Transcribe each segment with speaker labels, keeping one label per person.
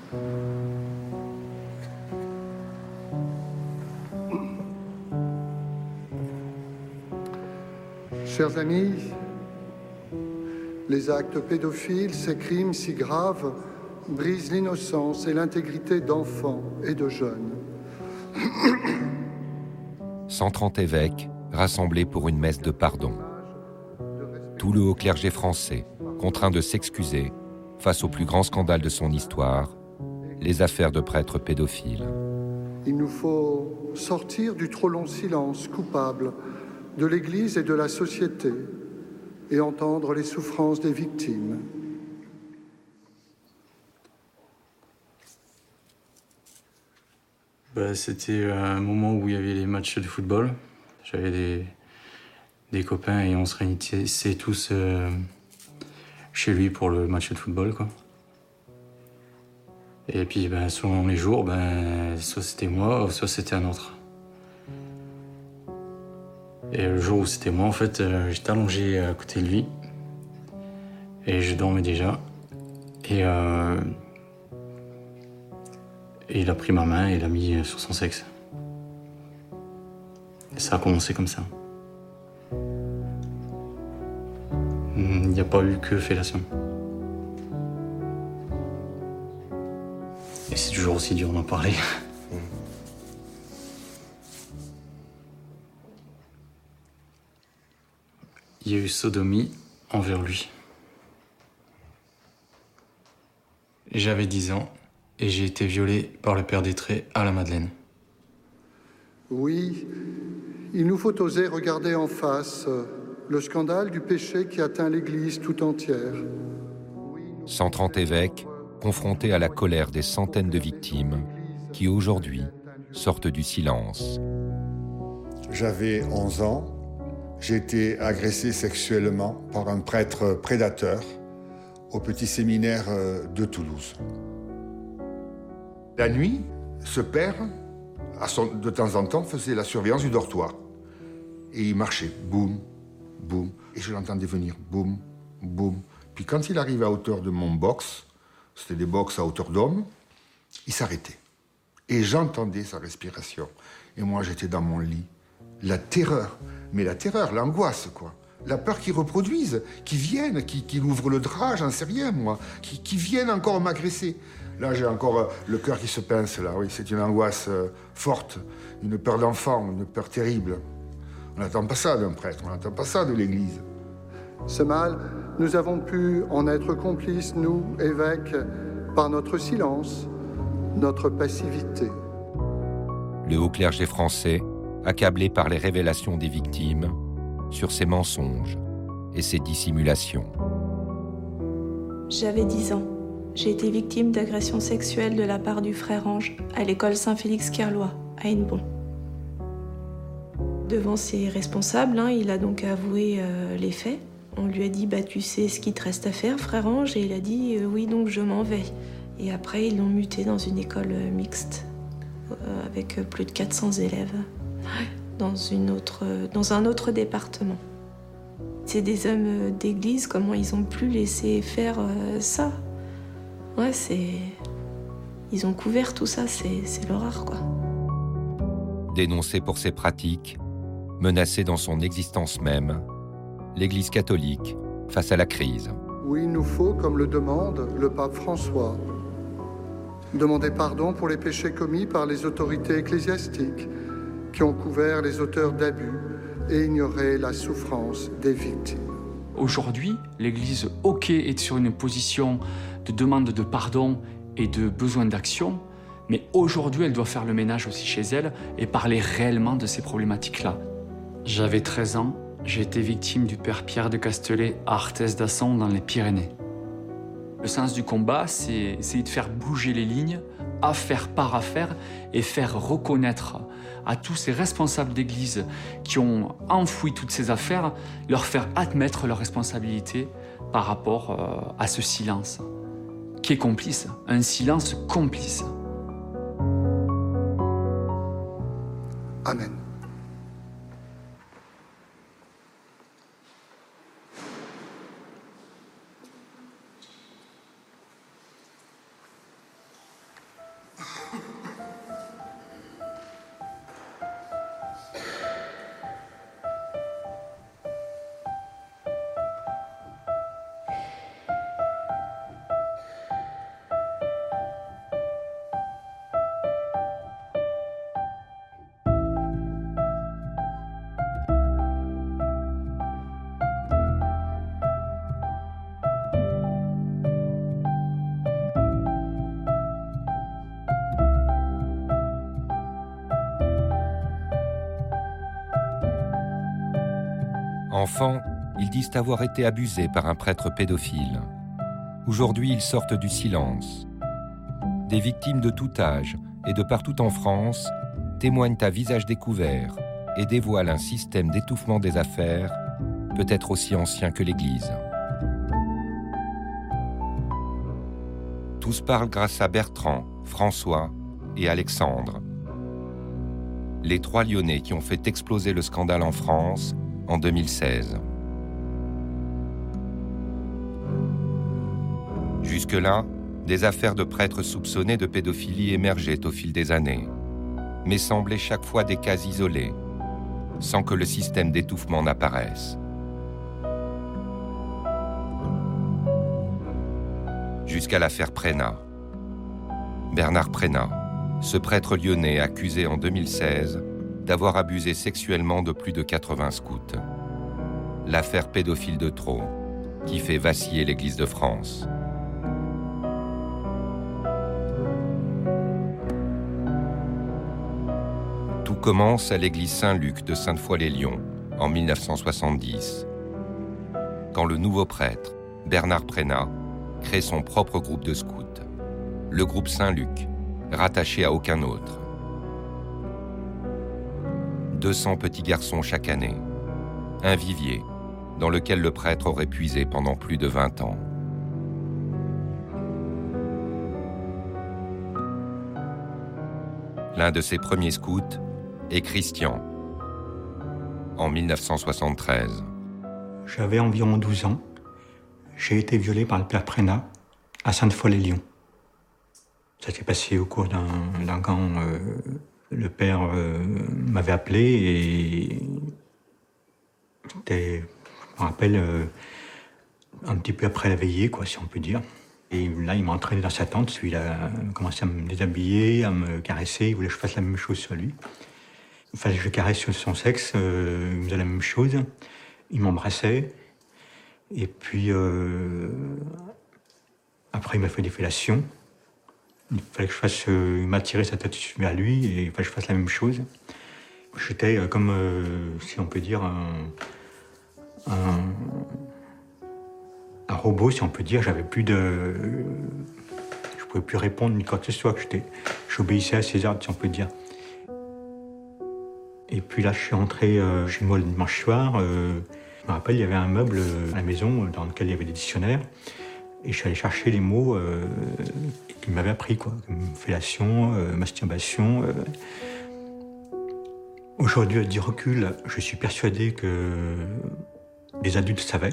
Speaker 1: Chers amis, les actes pédophiles, ces crimes si graves, brisent l'innocence et l'intégrité d'enfants et de jeunes.
Speaker 2: 130 évêques rassemblés pour une messe de pardon. Tout le haut clergé français contraint de s'excuser face au plus grand scandale de son histoire, les affaires de prêtres pédophiles.
Speaker 1: Il nous faut sortir du trop long silence coupable de l'Église et de la société et entendre les souffrances des victimes.
Speaker 3: C'était un moment où il y avait les matchs de football. J'avais des copains et on se réunissait tous chez lui pour le match de football, quoi. Et puis selon les jours, soit c'était moi, soit c'était un autre. Et le jour où c'était moi, en fait, j'étais allongé à côté de lui. Et je dormais déjà. Et il a pris ma main et l'a mis sur son sexe. Et ça a commencé comme ça. Il n'y a pas eu que fellation. Et c'est toujours aussi dur d'en parler. Il y a eu sodomie envers lui. J'avais 10 ans et j'ai été violé par le père d'Étré à la Madeleine.
Speaker 1: Oui, il nous faut oser regarder en face le scandale du péché qui atteint l'Église tout entière.
Speaker 2: 130 évêques confrontés à la colère des centaines de victimes qui, aujourd'hui, sortent du silence.
Speaker 4: J'avais 11 ans. J'ai été agressé sexuellement par un prêtre prédateur au petit séminaire de Toulouse.
Speaker 5: La nuit, ce père, de temps en temps, faisait la surveillance du dortoir. Et il marchait, boum, boum. Et je l'entendais venir, boum, boum. Puis quand il arrivait à hauteur de mon box, c'était des box à hauteur d'homme, il s'arrêtait. Et j'entendais sa respiration. Et moi, j'étais dans mon lit. La terreur, mais la terreur, l'angoisse, quoi. La peur qu'ils reproduisent, qu'ils viennent, qu'ils ouvrent le drap, j'en sais rien, moi. Qu'ils viennent encore m'agresser. Là, j'ai encore le cœur qui se pince, là, oui. C'est une angoisse forte, une peur d'enfant, une peur terrible. On n'attend pas ça d'un prêtre, on n'attend pas ça de l'Église.
Speaker 1: Ce mal, nous avons pu en être complices, nous, évêques, par notre silence, notre passivité.
Speaker 2: Le haut clergé français, accablé par les révélations des victimes, sur ses mensonges et ses dissimulations.
Speaker 6: J'avais 10 ans. J'ai été victime d'agressions sexuelles de la part du frère Ange à l'école Saint-Félix-Kerlois, à Hennebont. Devant ses responsables, il a donc avoué les faits. On lui a dit « tu sais ce qu'il te reste à faire, frère Ange ?» Et il a dit « oui, donc je m'en vais ». Et après, ils l'ont muté dans une école mixte, avec plus de 400 élèves. Dans un autre département. C'est des hommes d'église, comment ils ont pu laisser faire ça? Ouais, ils ont couvert tout ça, c'est l'horreur, quoi.
Speaker 2: Dénoncé pour ses pratiques, menacé dans son existence même, l'Église catholique face à la crise.
Speaker 1: Oui, il nous faut, comme le demande le pape François, demander pardon pour les péchés commis par les autorités ecclésiastiques qui ont couvert les auteurs d'abus et ignoré la souffrance des victimes.
Speaker 7: Aujourd'hui, l'Église, est sur une position de demande de pardon et de besoin d'action, mais aujourd'hui, elle doit faire le ménage aussi chez elle et parler réellement de ces problématiques-là. J'avais 13 ans, j'ai été victime du père Pierre de Castelet à Arthès-d'Asson dans les Pyrénées. Le sens du combat, c'est essayer de faire bouger les lignes, affaire par affaire, et faire reconnaître à tous ces responsables d'église qui ont enfoui toutes ces affaires, leur faire admettre leurs responsabilités par rapport à ce silence, qui est complice, un silence complice.
Speaker 1: Amen.
Speaker 2: Enfants, ils disent avoir été abusés par un prêtre pédophile. Aujourd'hui, ils sortent du silence. Des victimes de tout âge et de partout en France témoignent à visage découvert et dévoilent un système d'étouffement des affaires peut-être aussi ancien que l'Église. Tous parlent grâce à Bertrand, François et Alexandre. Les 3 Lyonnais qui ont fait exploser le scandale en France en 2016. Jusque-là, des affaires de prêtres soupçonnés de pédophilie émergeaient au fil des années, mais semblaient chaque fois des cas isolés, sans que le système d'étouffement n'apparaisse. Jusqu'à l'affaire Prénat. Bernard Prénat, ce prêtre lyonnais accusé en 2016 d'avoir abusé sexuellement de plus de 80 scouts. L'affaire pédophile de trop, qui fait vaciller l'Église de France. Tout commence à l'église Saint-Luc de Sainte-Foy-les-Lyons en 1970, quand le nouveau prêtre, Bernard Prénat, crée son propre groupe de scouts, le groupe Saint-Luc, rattaché à aucun autre. 200 petits garçons chaque année, un vivier dans lequel le prêtre aurait puisé pendant plus de 20 ans. L'un de ses premiers scouts est Christian, en 1973.
Speaker 8: J'avais environ 12 ans. J'ai été violé par le père Prénat à Sainte-Foy-les-Lyons. Ça s'est passé au cours d'un camp. Le père m'avait appelé et c'était, je me rappelle, un petit peu après la veillée, quoi, si on peut dire. Et là, il m'a entraîné dans sa tente. Il a commencé à me déshabiller, à me caresser. Il voulait que je fasse la même chose sur lui. Il fallait que je caresse son sexe. Il me faisait la même chose. Il m'embrassait. Et puis, après, il m'a fait des fellations. Il fallait que je fasse... il m'a tiré sa tête vers lui et il fallait que je fasse la même chose. J'étais comme, si on peut dire, un robot, si on peut dire. J'avais plus de... Je pouvais plus répondre ni quoi que ce soit. J'obéissais à ses ordres, si on peut dire. Et puis là, je suis rentré chez moi le dimanche soir. Je me rappelle, il y avait un meuble à la maison dans lequel il y avait des dictionnaires. Et je suis allé chercher les mots qu'il m'avait appris, quoi. Fellation, masturbation. Aujourd'hui, avec du recul, je suis persuadé que les adultes savaient.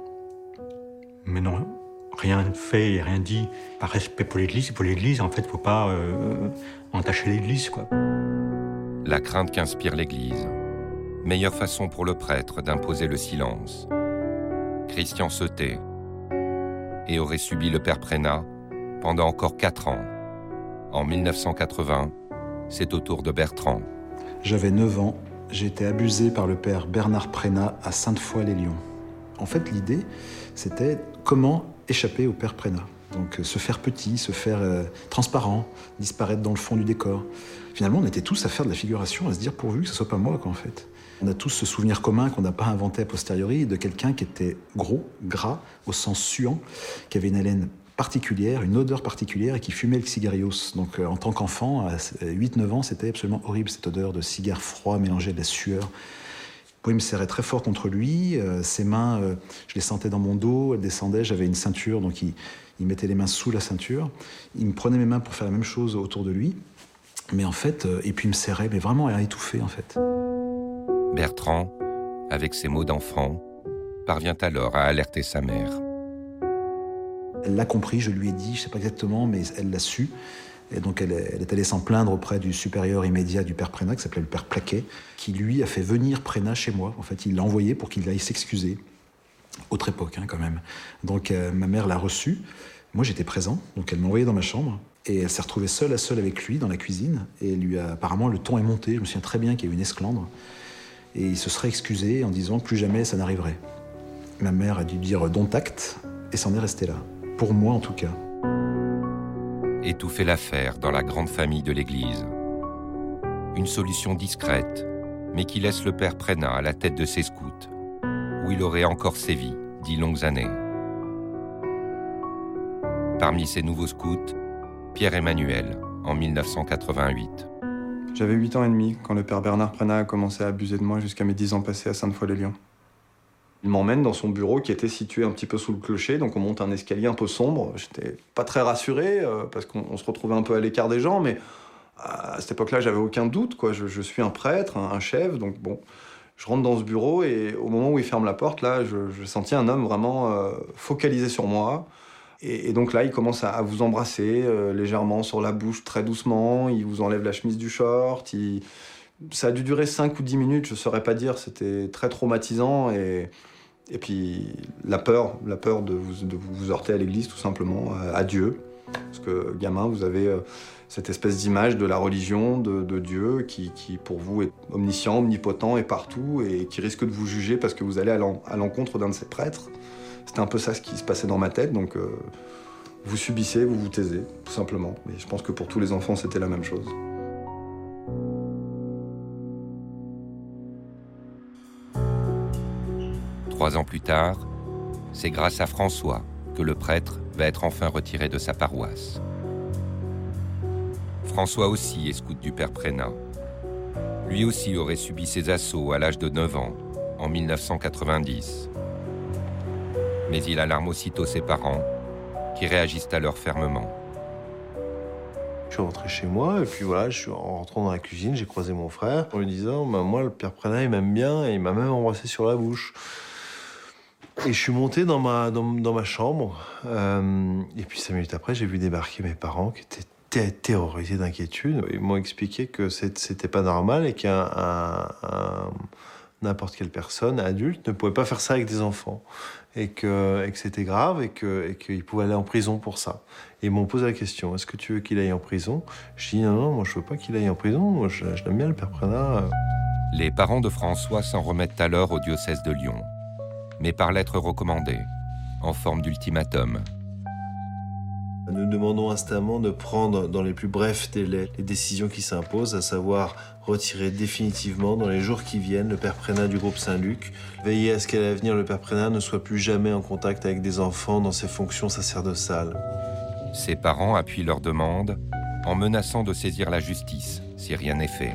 Speaker 8: Mais non, rien fait et rien dit par respect pour l'Église. Pour l'Église, en fait, il ne faut pas entacher l'Église, quoi.
Speaker 2: La crainte qu'inspire l'Église. Meilleure façon pour le prêtre d'imposer le silence. Christian se tait et aurait subi le père Prénat pendant encore 4 ans. En 1980, c'est au tour de Bertrand.
Speaker 9: J'avais 9 ans, j'ai été abusé par le père Bernard Prénat à Sainte-Foy-les-Lyons. En fait, l'idée, c'était comment échapper au père Prénat. Donc se faire petit, se faire transparent, disparaître dans le fond du décor. Finalement, on était tous à faire de la figuration, à se dire pourvu que ce soit pas moi, quoi, en fait. On a tous ce souvenir commun qu'on n'a pas inventé a posteriori de quelqu'un qui était gros, gras, au sens suant, qui avait une haleine particulière, une odeur particulière et qui fumait le cigarios. Donc en tant qu'enfant, à 8-9 ans, c'était absolument horrible cette odeur de cigare froid mélangé à de la sueur. Il me serrait très fort contre lui, ses mains, je les sentais dans mon dos, elles descendaient, j'avais une ceinture, donc il mettait les mains sous la ceinture. Il me prenait mes mains pour faire la même chose autour de lui, mais en fait, et puis il me serrait, mais vraiment à étouffer en fait.
Speaker 2: Bertrand, avec ses mots d'enfant, parvient alors à alerter sa mère.
Speaker 9: Elle l'a compris, je lui ai dit, je ne sais pas exactement, mais elle l'a su. Et donc elle est allée s'en plaindre auprès du supérieur immédiat du père Prénat, qui s'appelait le père Plaquet, qui lui a fait venir Prénat chez moi. En fait, il l'a envoyé pour qu'il aille s'excuser. Autre époque, quand même. Donc ma mère l'a reçu. Moi, j'étais présent, donc elle m'a envoyé dans ma chambre. Et elle s'est retrouvée seule à seule avec lui dans la cuisine. Et apparemment, le ton est monté. Je me souviens très bien qu'il y a eu une esclandre. Et il se serait excusé en disant que plus jamais ça n'arriverait. Ma mère a dû dire « don't act » et s'en est restée là. Pour moi, en tout cas.
Speaker 2: Étouffer l'affaire dans la grande famille de l'Église. Une solution discrète, mais qui laisse le père Prénat à la tête de ses scouts. où il aurait encore sévi 10 longues années. Parmi ces nouveaux scouts, Pierre-Emmanuel, en 1988.
Speaker 10: J'avais 8 ans et demi quand le père Bernard Prenat a commencé à abuser de moi jusqu'à mes 10 ans passés à Sainte-Foy-les-Lyons. Il m'emmène dans son bureau qui était situé un petit peu sous le clocher, donc on monte un escalier un peu sombre. J'étais pas très rassuré parce qu'on se retrouvait un peu à l'écart des gens, mais à cette époque-là, j'avais aucun doute, quoi. Je suis un prêtre, un chef, donc bon. Je rentre dans ce bureau et au moment où il ferme la porte, là, je sentis un homme vraiment focalisé sur moi. Et donc là, il commence à vous embrasser légèrement sur la bouche, très doucement. Il vous enlève la chemise du short. Ça a dû durer 5 ou 10 minutes, je ne saurais pas dire. C'était très traumatisant. Et puis la peur de vous heurter à l'église, tout simplement, à Dieu. Parce que, gamin, vous avez cette espèce d'image de la religion, de Dieu, qui pour vous est omniscient, omnipotent et partout, et qui risque de vous juger parce que vous allez à l'encontre d'un de ses prêtres. C'était un peu ça ce qui se passait dans ma tête, donc vous subissez, vous vous taisez, tout simplement. Et je pense que pour tous les enfants, c'était la même chose.
Speaker 2: Trois ans plus tard, c'est grâce à François que le prêtre va être enfin retiré de sa paroisse. François aussi est scout du père Prenat. Lui aussi aurait subi ses assauts à l'âge de 9 ans, en 1990. Mais il alarme aussitôt ses parents, qui réagissent alors fermement.
Speaker 11: Je suis rentré chez moi, et puis voilà, en rentrant dans la cuisine, j'ai croisé mon frère, en lui disant, moi, le père Prenat, il m'aime bien, et il m'a même embrassé sur la bouche. Et je suis monté dans ma chambre, et puis 5 minutes après, j'ai vu débarquer mes parents, qui étaient terrorisés d'inquiétude. Ils m'ont expliqué que c'était pas normal, et n'importe quelle personne, adulte, ne pouvait pas faire ça avec des enfants. Et que c'était grave, et qu'il pouvait aller en prison pour ça. Et ils m'ont posé la question, est-ce que tu veux qu'il aille en prison? Je dis non, moi je veux pas qu'il aille en prison, moi je l'aime bien le père Prenat.
Speaker 2: Les parents de François s'en remettent alors au diocèse de Lyon, mais par lettre recommandée, en forme d'ultimatum.
Speaker 11: Nous demandons instamment de prendre dans les plus brefs délais les décisions qui s'imposent, à savoir retirer définitivement dans les jours qui viennent le père Prenat du groupe Saint-Luc, veiller à ce qu'à l'avenir le père Prenat ne soit plus jamais en contact avec des enfants dans ses fonctions sacerdotales.
Speaker 2: Ses parents appuient leur demande en menaçant de saisir la justice si rien n'est fait.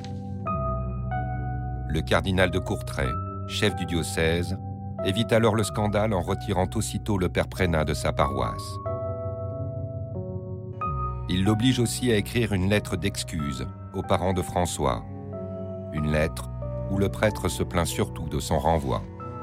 Speaker 2: Le cardinal de Courtrai, chef du diocèse, évite alors le scandale en retirant aussitôt le père Prenat de sa paroisse. Il l'oblige aussi à écrire une lettre d'excuse aux parents de François. Une lettre où le prêtre se plaint surtout de son renvoi.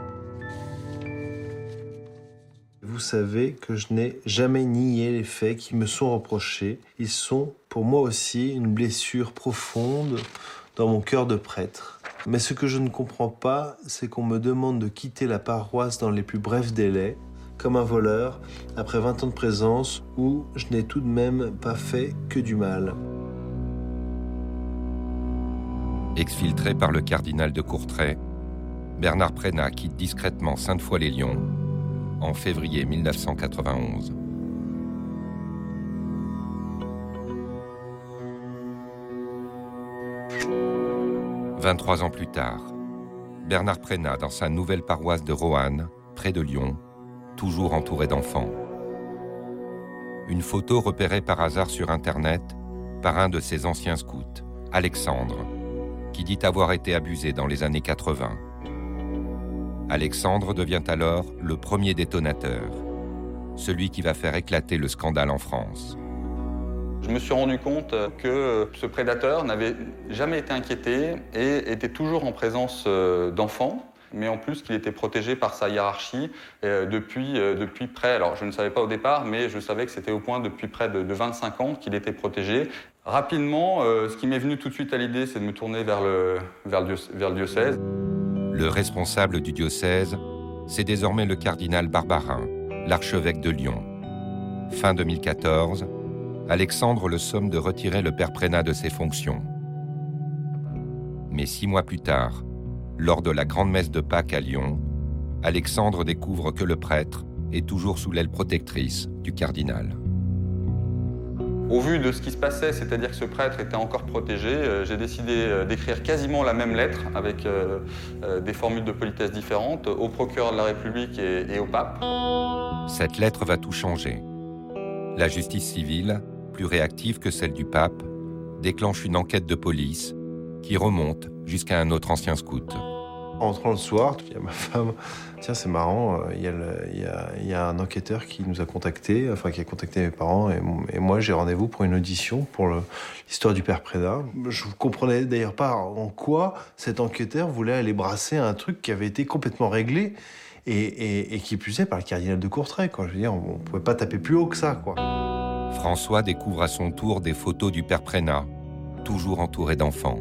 Speaker 11: Vous savez que je n'ai jamais nié les faits qui me sont reprochés. Ils sont, pour moi aussi, une blessure profonde dans mon cœur de prêtre. Mais ce que je ne comprends pas, c'est qu'on me demande de quitter la paroisse dans les plus brefs délais, comme un voleur, après 20 ans de présence, où je n'ai tout de même pas fait que du mal.
Speaker 2: Exfiltré par le cardinal de Courtrai, Bernard Prenat quitte discrètement Sainte-Foy-les-Lyons en février 1991. « 23 ans plus tard, Bernard Prenat dans sa nouvelle paroisse de Roanne, près de Lyon, toujours entouré d'enfants. Une photo repérée par hasard sur Internet par un de ses anciens scouts, Alexandre, qui dit avoir été abusé dans les années 80. Alexandre devient alors le premier détonateur, celui qui va faire éclater le scandale en France.
Speaker 12: Je me suis rendu compte que ce prédateur n'avait jamais été inquiété et était toujours en présence d'enfants, mais en plus qu'il était protégé par sa hiérarchie depuis près, alors je ne savais pas au départ, mais je savais que c'était au point depuis près de 25 ans qu'il était protégé. Rapidement, ce qui m'est venu tout de suite à l'idée, c'est de me tourner vers le diocèse.
Speaker 2: Le responsable du diocèse, c'est désormais le cardinal Barbarin, l'archevêque de Lyon. Fin 2014, Alexandre le somme de retirer le père Prenat de ses fonctions. Mais 6 mois plus tard, lors de la grande messe de Pâques à Lyon, Alexandre découvre que le prêtre est toujours sous l'aile protectrice du cardinal.
Speaker 12: Au vu de ce qui se passait, c'est-à-dire que ce prêtre était encore protégé, j'ai décidé d'écrire quasiment la même lettre avec des formules de politesse différentes au procureur de la République et au pape.
Speaker 2: Cette lettre va tout changer. La justice civile, plus réactive que celle du pape, déclenche une enquête de police qui remonte jusqu'à un autre ancien scout.
Speaker 11: En rentrant le soir, il y a ma femme. Tiens, c'est marrant, il y a un enquêteur qui nous a contactés, enfin qui a contacté mes parents, et moi j'ai rendez-vous pour une audition pour l'histoire du père Prena. Je ne comprenais d'ailleurs pas en quoi cet enquêteur voulait aller brasser un truc qui avait été complètement réglé et qui plus est par le cardinal de Courtrai, quoi. Je veux dire, on ne pouvait pas taper plus haut que ça, quoi.
Speaker 2: François découvre à son tour des photos du père Prena, toujours entouré d'enfants.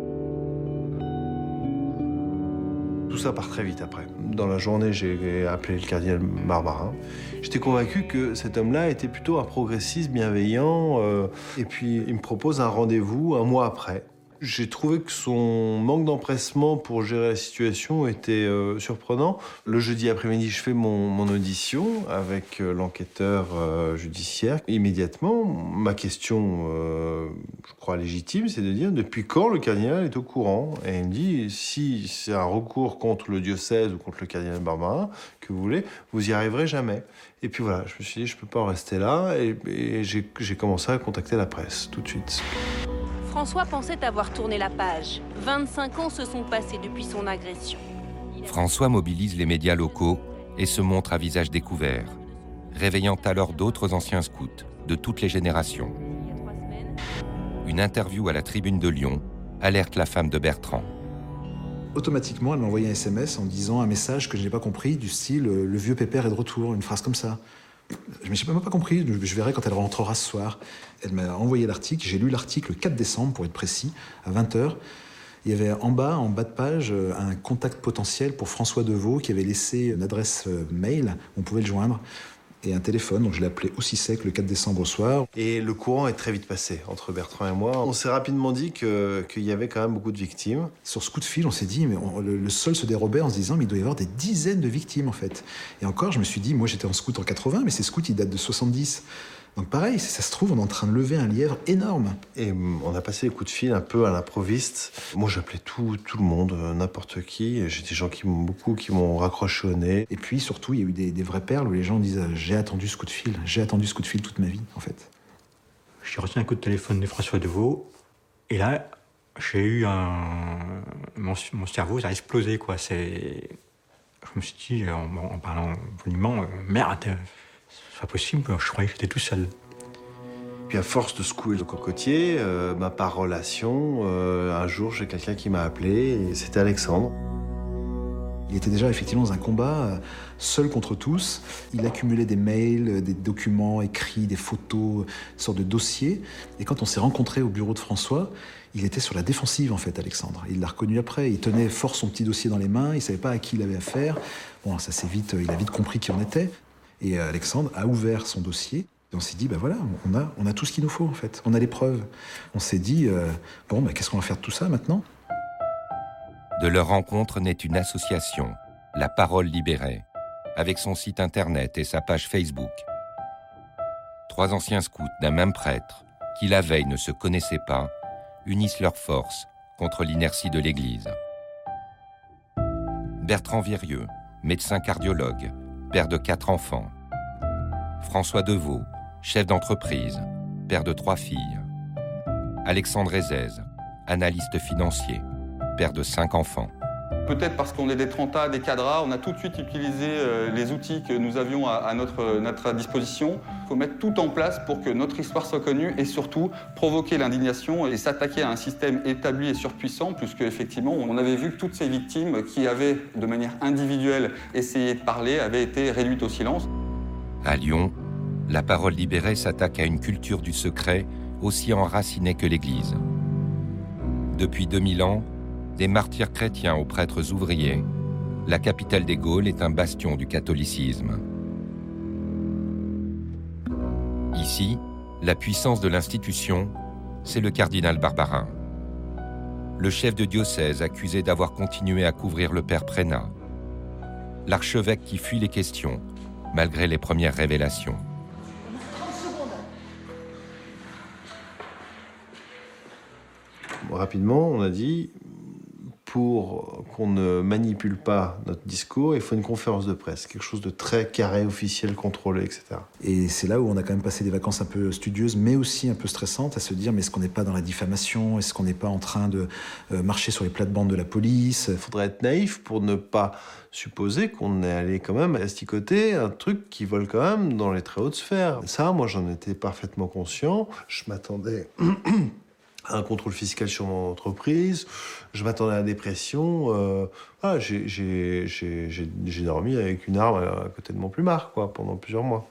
Speaker 11: Tout ça part très vite après. Dans la journée, j'ai appelé le cardinal Barbarin. J'étais convaincu que cet homme-là était plutôt un progressiste bienveillant. Et puis, il me propose un rendez-vous un mois après. J'ai trouvé que son manque d'empressement pour gérer la situation était surprenant. Le jeudi après-midi, je fais mon audition avec l'enquêteur judiciaire. Immédiatement, ma question, je crois légitime, c'est de dire depuis quand le cardinal est au courant. Et il me dit, si c'est un recours contre le diocèse ou contre le cardinal Barbarin que vous voulez, vous y arriverez jamais. Et puis voilà, je me suis dit, je peux pas en rester là. Et j'ai commencé à contacter la presse tout de suite.
Speaker 13: François pensait avoir tourné la page. 25 ans se sont passés depuis son agression.
Speaker 2: François mobilise les médias locaux et se montre à visage découvert, réveillant alors d'autres anciens scouts de toutes les générations. Une interview à la Tribune de Lyon alerte la femme de Bertrand.
Speaker 9: Automatiquement, elle m'a envoyé un SMS en disant un message que je n'ai pas compris, du style « Le vieux pépère est de retour », une phrase comme ça. Je n'ai même pas compris, je verrai quand elle rentrera ce soir. Elle m'a envoyé l'article, j'ai lu l'article le 4 décembre, pour être précis, à 20h. Il y avait en bas de page, un contact potentiel pour François Deveau, qui avait laissé une adresse mail, on pouvait le joindre, et un téléphone, donc je l'ai appelé aussi sec le 4 décembre au soir.
Speaker 11: Et le courant est très vite passé entre Bertrand et moi. On s'est rapidement dit qu'il y avait quand même beaucoup de victimes.
Speaker 9: Sur ce coup de fil, on s'est dit, mais le sol se dérobait en se disant, mais il doit y avoir des dizaines de victimes en fait. Et encore, je me suis dit, moi j'étais en scout en 80, mais ces scouts ils datent de 70. Donc pareil, si ça se trouve, on est en train de lever un lièvre énorme.
Speaker 11: Et on a passé les coups de fil un peu à l'improviste. Moi, j'appelais tout le monde, n'importe qui. J'ai des gens qui m'ont raccroché au nez.
Speaker 9: Et puis surtout, il y a eu des vraies perles où les gens disent « J'ai attendu ce coup de fil toute ma vie, en fait. »
Speaker 8: J'ai reçu un coup de téléphone de François Deveau. Et là, j'ai eu mon cerveau, ça a explosé, quoi. Je me suis dit, en parlant poliment, merde, c'est pas possible, je croyais que j'étais tout seul.
Speaker 11: Puis à force de secouer le cocotier, par relation, un jour j'ai quelqu'un qui m'a appelé et c'était Alexandre.
Speaker 9: Il était déjà effectivement dans un combat, seul contre tous. Il accumulait des mails, des documents écrits, des photos, une sorte de dossier. Et quand on s'est rencontrés au bureau de François, il était sur la défensive en fait, Alexandre. Il l'a reconnu après, il tenait fort son petit dossier dans les mains, il savait pas à qui il avait affaire. Bon, il a vite compris qui on était. Et Alexandre a ouvert son dossier. Et on s'est dit, voilà, on a tout ce qu'il nous faut, en fait. On a les preuves. On s'est dit, qu'est-ce qu'on va faire de tout ça, maintenant ?
Speaker 2: De leur rencontre naît une association, La Parole Libérée, avec son site internet et sa page Facebook. 3 anciens scouts d'un même prêtre, qui la veille ne se connaissaient pas, unissent leurs forces contre l'inertie de l'Église. Bertrand Virieux, médecin cardiologue, père de 4 enfants. François Deveau, chef d'entreprise, père de 3 filles. Alexandre Ezez, analyste financier, père de 5 enfants.
Speaker 12: Peut-être parce qu'on est des trentas, des cadras, on a tout de suite utilisé les outils que nous avions à notre disposition. Il faut mettre tout en place pour que notre histoire soit connue et surtout provoquer l'indignation et s'attaquer à un système établi et surpuissant, puisque effectivement on avait vu que toutes ces victimes qui avaient de manière individuelle essayé de parler avaient été réduites au silence.
Speaker 2: À Lyon, La Parole Libérée s'attaque à une culture du secret aussi enracinée que l'Église. Depuis 2000 ans, des martyrs chrétiens aux prêtres ouvriers, la capitale des Gaules est un bastion du catholicisme. Ici, la puissance de l'institution, c'est le cardinal Barbarin. Le chef de diocèse accusé d'avoir continué à couvrir le père Prena. L'archevêque qui fuit les questions, malgré les premières révélations.
Speaker 11: rapidement, on a dit, pour qu'on ne manipule pas notre discours, il faut une conférence de presse, quelque chose de très carré, officiel, contrôlé, etc.
Speaker 9: Et c'est là où on a quand même passé des vacances un peu studieuses, mais aussi un peu stressantes, à se dire, mais est-ce qu'on n'est pas dans la diffamation? Est-ce qu'on n'est pas en train de marcher sur les plates-bandes de la police?
Speaker 11: Il faudrait être naïf pour ne pas supposer qu'on est allé quand même asticoter un truc qui vole quand même dans les très hautes sphères. Ça, moi, j'en étais parfaitement conscient. Je m'attendais un contrôle fiscal sur mon entreprise, je m'attendais à des pressions. J'ai dormi avec une arme à côté de mon plumard, quoi, pendant plusieurs mois.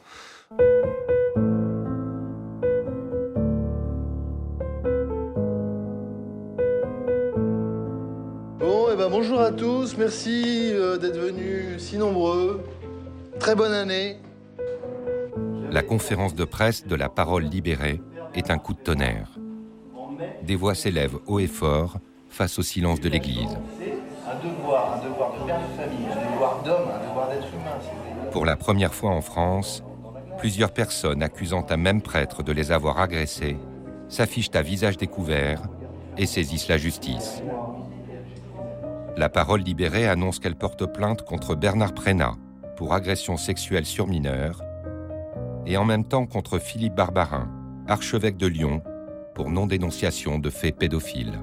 Speaker 11: Bon, et ben bonjour à tous, merci d'être venus si nombreux. Très bonne année.
Speaker 2: La conférence de presse de la Parole libérée est un coup de tonnerre. Des voix s'élèvent haut et fort face au silence de l'Église.
Speaker 11: Un devoir de père de famille, un devoir d'homme, un devoir d'être humain.
Speaker 2: Pour la première fois en France, plusieurs personnes accusant un même prêtre de les avoir agressés s'affichent à visage découvert et saisissent la justice. La Parole libérée annonce qu'elle porte plainte contre Bernard Prénat pour agression sexuelle sur mineurs et en même temps contre Philippe Barbarin, archevêque de Lyon, pour non-dénonciation de faits pédophiles.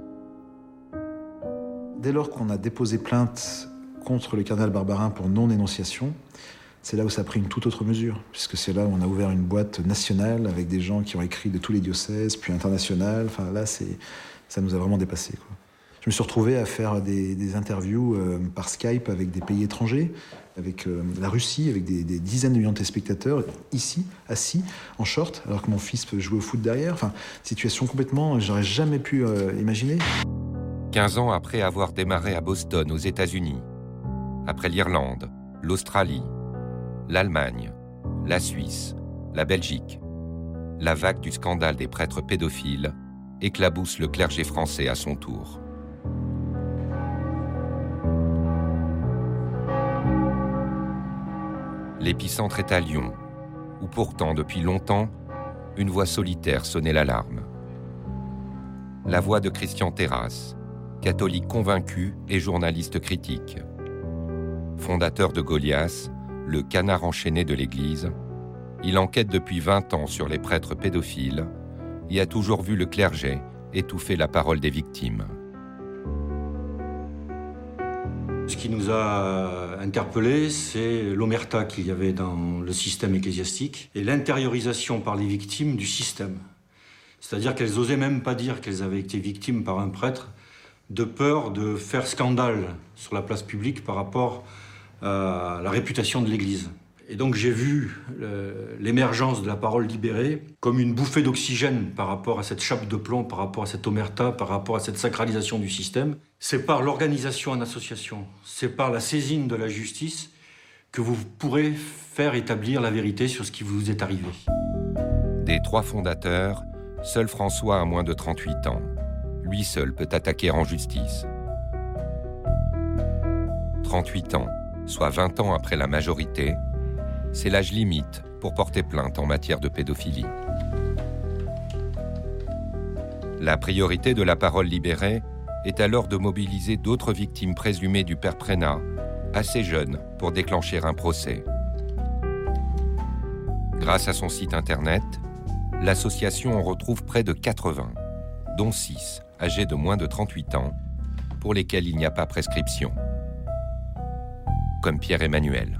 Speaker 9: Dès lors qu'on a déposé plainte contre le cardinal Barbarin pour non-dénonciation, c'est là où ça a pris une toute autre mesure, puisque c'est là où on a ouvert une boîte nationale avec des gens qui ont écrit de tous les diocèses, puis international. Enfin là, ça nous a vraiment dépassé, quoi. Je me suis retrouvé à faire des interviews par Skype avec des pays étrangers, avec la Russie, avec des dizaines de millions de téléspectateurs, ici, assis, en short, alors que mon fils peut jouer au foot derrière. Enfin, situation complètement, j'aurais jamais pu imaginer.
Speaker 2: 15 ans après avoir démarré à Boston, aux États-Unis, après l'Irlande, l'Australie, l'Allemagne, la Suisse, la Belgique, la vague du scandale des prêtres pédophiles éclabousse le clergé français à son tour. L'épicentre est à Lyon, où pourtant, depuis longtemps, une voix solitaire sonnait l'alarme. La voix de Christian Terrasse, catholique convaincu et journaliste critique. Fondateur de Goliath, le canard enchaîné de l'Église, il enquête depuis 20 ans sur les prêtres pédophiles et a toujours vu le clergé étouffer la parole des victimes.
Speaker 14: Ce qui nous a interpellés, c'est l'omerta qu'il y avait dans le système ecclésiastique et l'intériorisation par les victimes du système. C'est-à-dire qu'elles n'osaient même pas dire qu'elles avaient été victimes par un prêtre, de peur de faire scandale sur la place publique par rapport à la réputation de l'Église. Et donc j'ai vu l'émergence de la parole libérée comme une bouffée d'oxygène par rapport à cette chape de plomb, par rapport à cette omerta, par rapport à cette sacralisation du système. C'est par l'organisation en association, c'est par la saisine de la justice que vous pourrez faire établir la vérité sur ce qui vous est arrivé.
Speaker 2: Des 3 fondateurs, seul François a moins de 38 ans. Lui seul peut attaquer en justice. 38 ans, soit 20 ans après la majorité, c'est l'âge limite pour porter plainte en matière de pédophilie. La priorité de la parole libérée est alors de mobiliser d'autres victimes présumées du père Prénat, assez jeunes pour déclencher un procès. Grâce à son site internet, l'association en retrouve près de 80, dont 6 âgés de moins de 38 ans, pour lesquels il n'y a pas prescription. Comme Pierre-Emmanuel.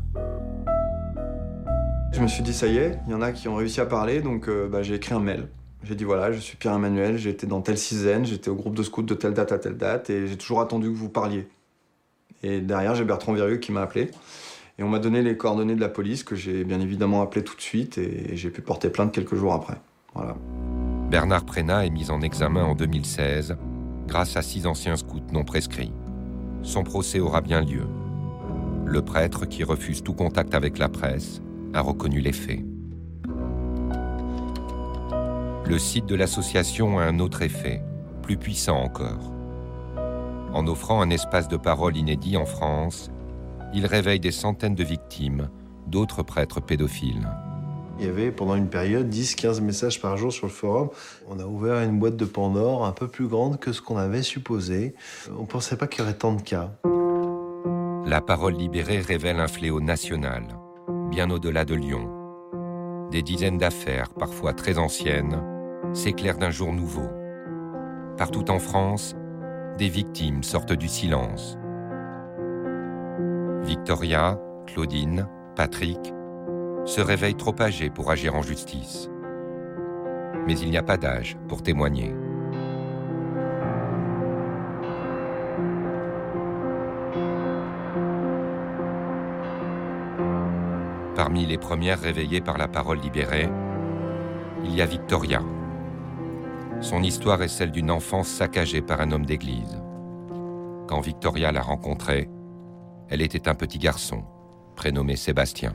Speaker 10: Je me suis dit, ça y est, il y en a qui ont réussi à parler, donc j'ai écrit un mail. J'ai dit, voilà, je suis Pierre-Emmanuel, j'ai été dans telle Cisaine, j'étais au groupe de scouts de telle date à telle date, et j'ai toujours attendu que vous parliez. Et derrière, j'ai Bertrand Virieux qui m'a appelé, et on m'a donné les coordonnées de la police, que j'ai bien évidemment appelé tout de suite, et j'ai pu porter plainte quelques jours après. Voilà.
Speaker 2: Bernard Prénat est mis en examen en 2016, grâce à 6 anciens scouts non prescrits. Son procès aura bien lieu. Le prêtre, qui refuse tout contact avec la presse, a reconnu les faits. Le site de l'association a un autre effet, plus puissant encore. En offrant un espace de parole inédit en France, il réveille des centaines de victimes, d'autres prêtres pédophiles.
Speaker 11: Il y avait pendant une période 10-15 messages par jour sur le forum. On a ouvert une boîte de Pandore un peu plus grande que ce qu'on avait supposé. On ne pensait pas qu'il y aurait tant de cas.
Speaker 2: La Parole libérée révèle un fléau national, bien au-delà de Lyon. Des dizaines d'affaires, parfois très anciennes, s'éclairent d'un jour nouveau. Partout en France, des victimes sortent du silence. Victoria, Claudine, Patrick se réveillent trop âgés pour agir en justice. Mais il n'y a pas d'âge pour témoigner. Parmi les premières réveillées par la Parole libérée, il y a Victoria. Son histoire est celle d'une enfance saccagée par un homme d'église. Quand Victoria l'a rencontré, elle était un petit garçon, prénommé Sébastien.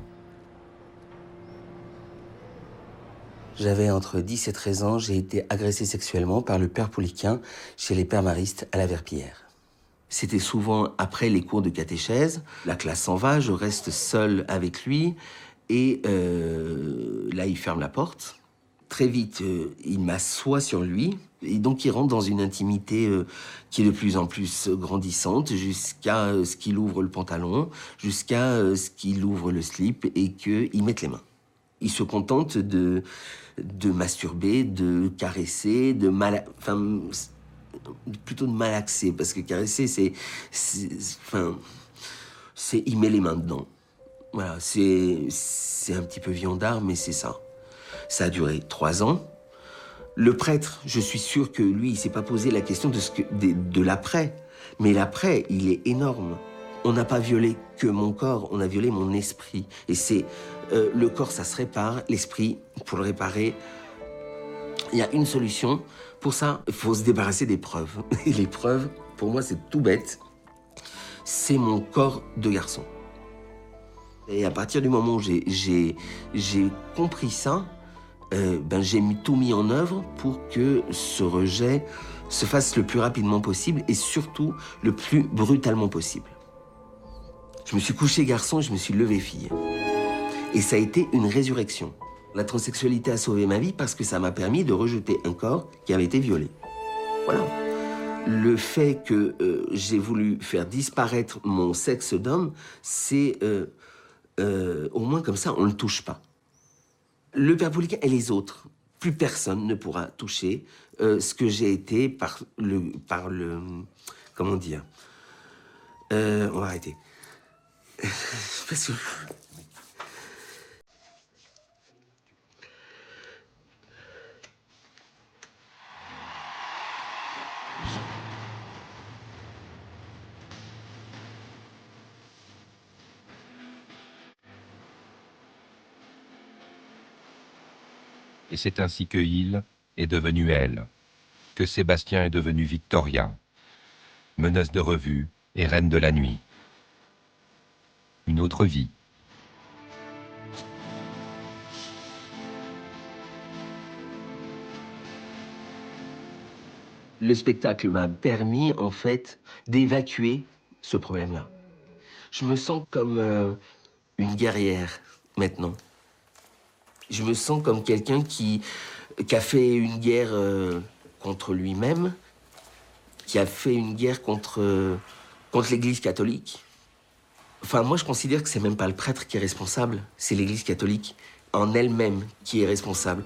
Speaker 15: J'avais entre 10 et 13 ans, j'ai été agressé sexuellement par le père Pouliquin chez les pères maristes à la Verpillière. C'était souvent après les cours de catéchèse, la classe s'en va, je reste seul avec lui et là il ferme la porte. Très vite, il m'assoit sur lui et donc il rentre dans une intimité qui est de plus en plus grandissante jusqu'à ce qu'il ouvre le pantalon, jusqu'à ce qu'il ouvre le slip et qu'il mette les mains. Il se contente de masturber, de caresser, plutôt de malaxer, parce que caresser, il met les mains dedans. Voilà, c'est un petit peu viandard, mais c'est ça. Ça a duré 3 ans. Le prêtre, je suis sûr que lui, il s'est pas posé la question de l'après. Mais l'après, il est énorme. On n'a pas violé que mon corps, on a violé mon esprit. Et c'est le corps, ça se répare, l'esprit, pour le réparer, il y a une solution. Pour ça, il faut se débarrasser des preuves. Et les preuves, pour moi, c'est tout bête. C'est mon corps de garçon. Et à partir du moment où j'ai compris ça, j'ai tout mis en œuvre pour que ce rejet se fasse le plus rapidement possible et surtout le plus brutalement possible. Je me suis couché garçon, je me suis levé fille. Et ça a été une résurrection. La transsexualité a sauvé ma vie parce que ça m'a permis de rejeter un corps qui avait été violé. Voilà. Le fait que j'ai voulu faire disparaître mon sexe d'homme, c'est au moins comme ça, on ne le touche pas. Le père Pouliquin et les autres, plus personne ne pourra toucher ce que j'ai été par le comment dire. On va arrêter. Parce que...
Speaker 2: Et c'est ainsi que il est devenu elle, que Sébastien est devenu Victoria, meneuse de revue et reine de la nuit. Une autre vie.
Speaker 15: Le spectacle m'a permis, en fait, d'évacuer ce problème-là. Je me sens comme une guerrière, maintenant. Je me sens comme quelqu'un qui a fait une guerre contre lui-même, qui a fait une guerre contre l'Église catholique. Enfin, moi, je considère que c'est même pas le prêtre qui est responsable, c'est l'Église catholique en elle-même qui est responsable.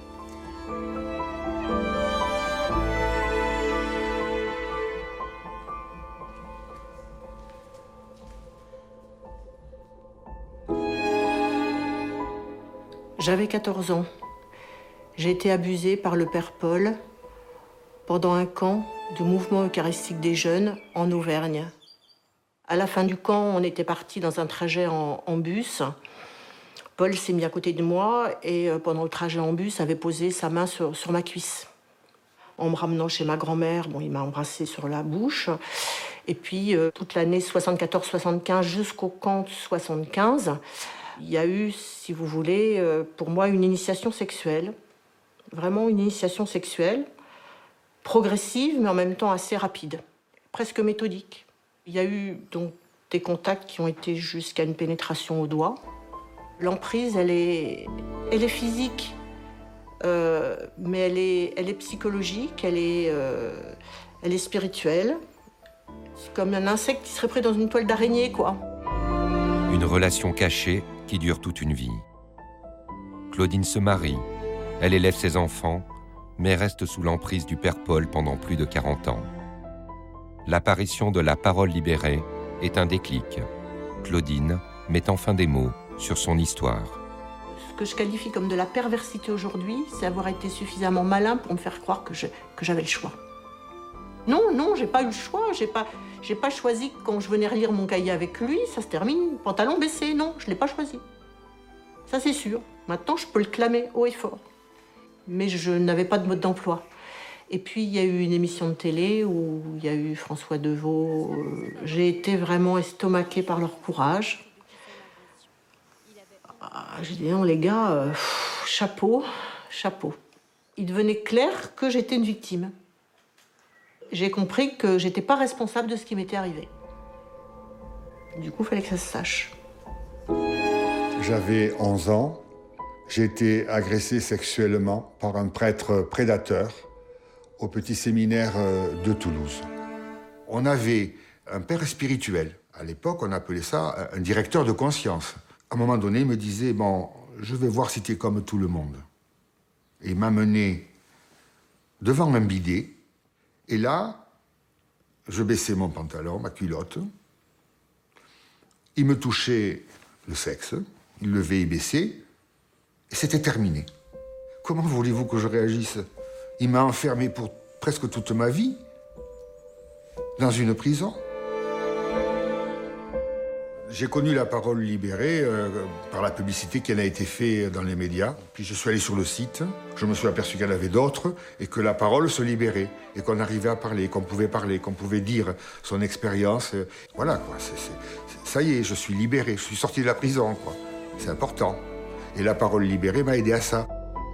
Speaker 16: J'avais 14 ans. J'ai été abusée par le père Paul pendant un camp de mouvement eucharistique des jeunes en Auvergne. À la fin du camp, on était partis dans un trajet en bus. Paul s'est mis à côté de moi et pendant le trajet en bus, avait posé sa main sur ma cuisse. En me ramenant chez ma grand-mère, il m'a embrassée sur la bouche. Et puis, toute l'année 74-75 jusqu'au camp 75, il y a eu, si vous voulez, pour moi, une initiation sexuelle. Vraiment une initiation sexuelle, progressive, mais en même temps assez rapide, presque méthodique. Il y a eu donc des contacts qui ont été jusqu'à une pénétration au doigt. L'emprise, elle est physique, mais elle est psychologique, elle est spirituelle. C'est comme un insecte qui serait pris dans une toile d'araignée, quoi.
Speaker 2: Une relation cachée qui dure toute une vie. Claudine se marie, elle élève ses enfants, mais reste sous l'emprise du père Paul pendant plus de 40 ans. L'apparition de la parole libérée est un déclic. Claudine met enfin des mots sur son histoire.
Speaker 16: Ce que je qualifie comme de la perversité aujourd'hui, c'est avoir été suffisamment malin pour me faire croire que j'avais le choix. Non, j'ai pas eu le choix, j'ai pas choisi quand je venais relire mon cahier avec lui, ça se termine, pantalon baissé, non, je l'ai pas choisi. Ça c'est sûr, maintenant je peux le clamer haut et fort. Mais je n'avais pas de mode d'emploi. Et puis il y a eu une émission de télé où il y a eu François Deveau. J'ai été vraiment estomaquée par leur courage. J'ai dit non les gars, chapeau. Il devenait clair que j'étais une victime. J'ai compris que j'étais pas responsable de ce qui m'était arrivé. Du coup, il fallait que ça se sache.
Speaker 4: J'avais 11 ans. J'ai été agressé sexuellement par un prêtre prédateur au petit séminaire de Toulouse. On avait un père spirituel. À l'époque, on appelait ça un directeur de conscience. À un moment donné, il me disait « Bon, je vais voir si tu es comme tout le monde. » Et il m'a mené devant un bidet. Et là, je baissais mon pantalon, ma culotte. Il me touchait le sexe, il levait et baissait, et c'était terminé. Comment voulez-vous que je réagisse? Il m'a enfermé pour presque toute ma vie, dans une prison. J'ai connu la parole libérée par la publicité qui en a été faite dans les médias. Puis je suis allé sur le site, je me suis aperçu qu'il y en avait d'autres et que la parole se libérait et qu'on arrivait à parler, qu'on pouvait dire son expérience. Voilà, quoi. Ça y est, je suis libéré, je suis sorti de la prison, quoi. C'est important. Et la parole libérée m'a aidé à ça.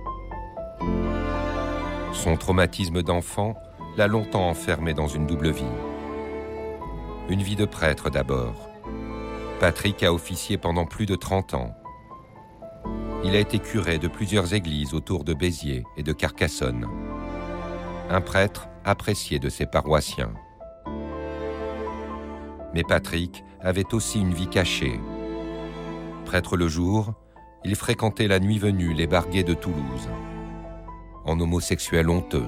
Speaker 2: Son traumatisme d'enfant l'a longtemps enfermé dans une double vie. Une vie de prêtre d'abord. Patrick a officié pendant plus de 30 ans. Il a été curé de plusieurs églises autour de Béziers et de Carcassonne. Un prêtre apprécié de ses paroissiens. Mais Patrick avait aussi une vie cachée. Prêtre le jour, il fréquentait la nuit venue les barguets de Toulouse. En homosexuel honteux.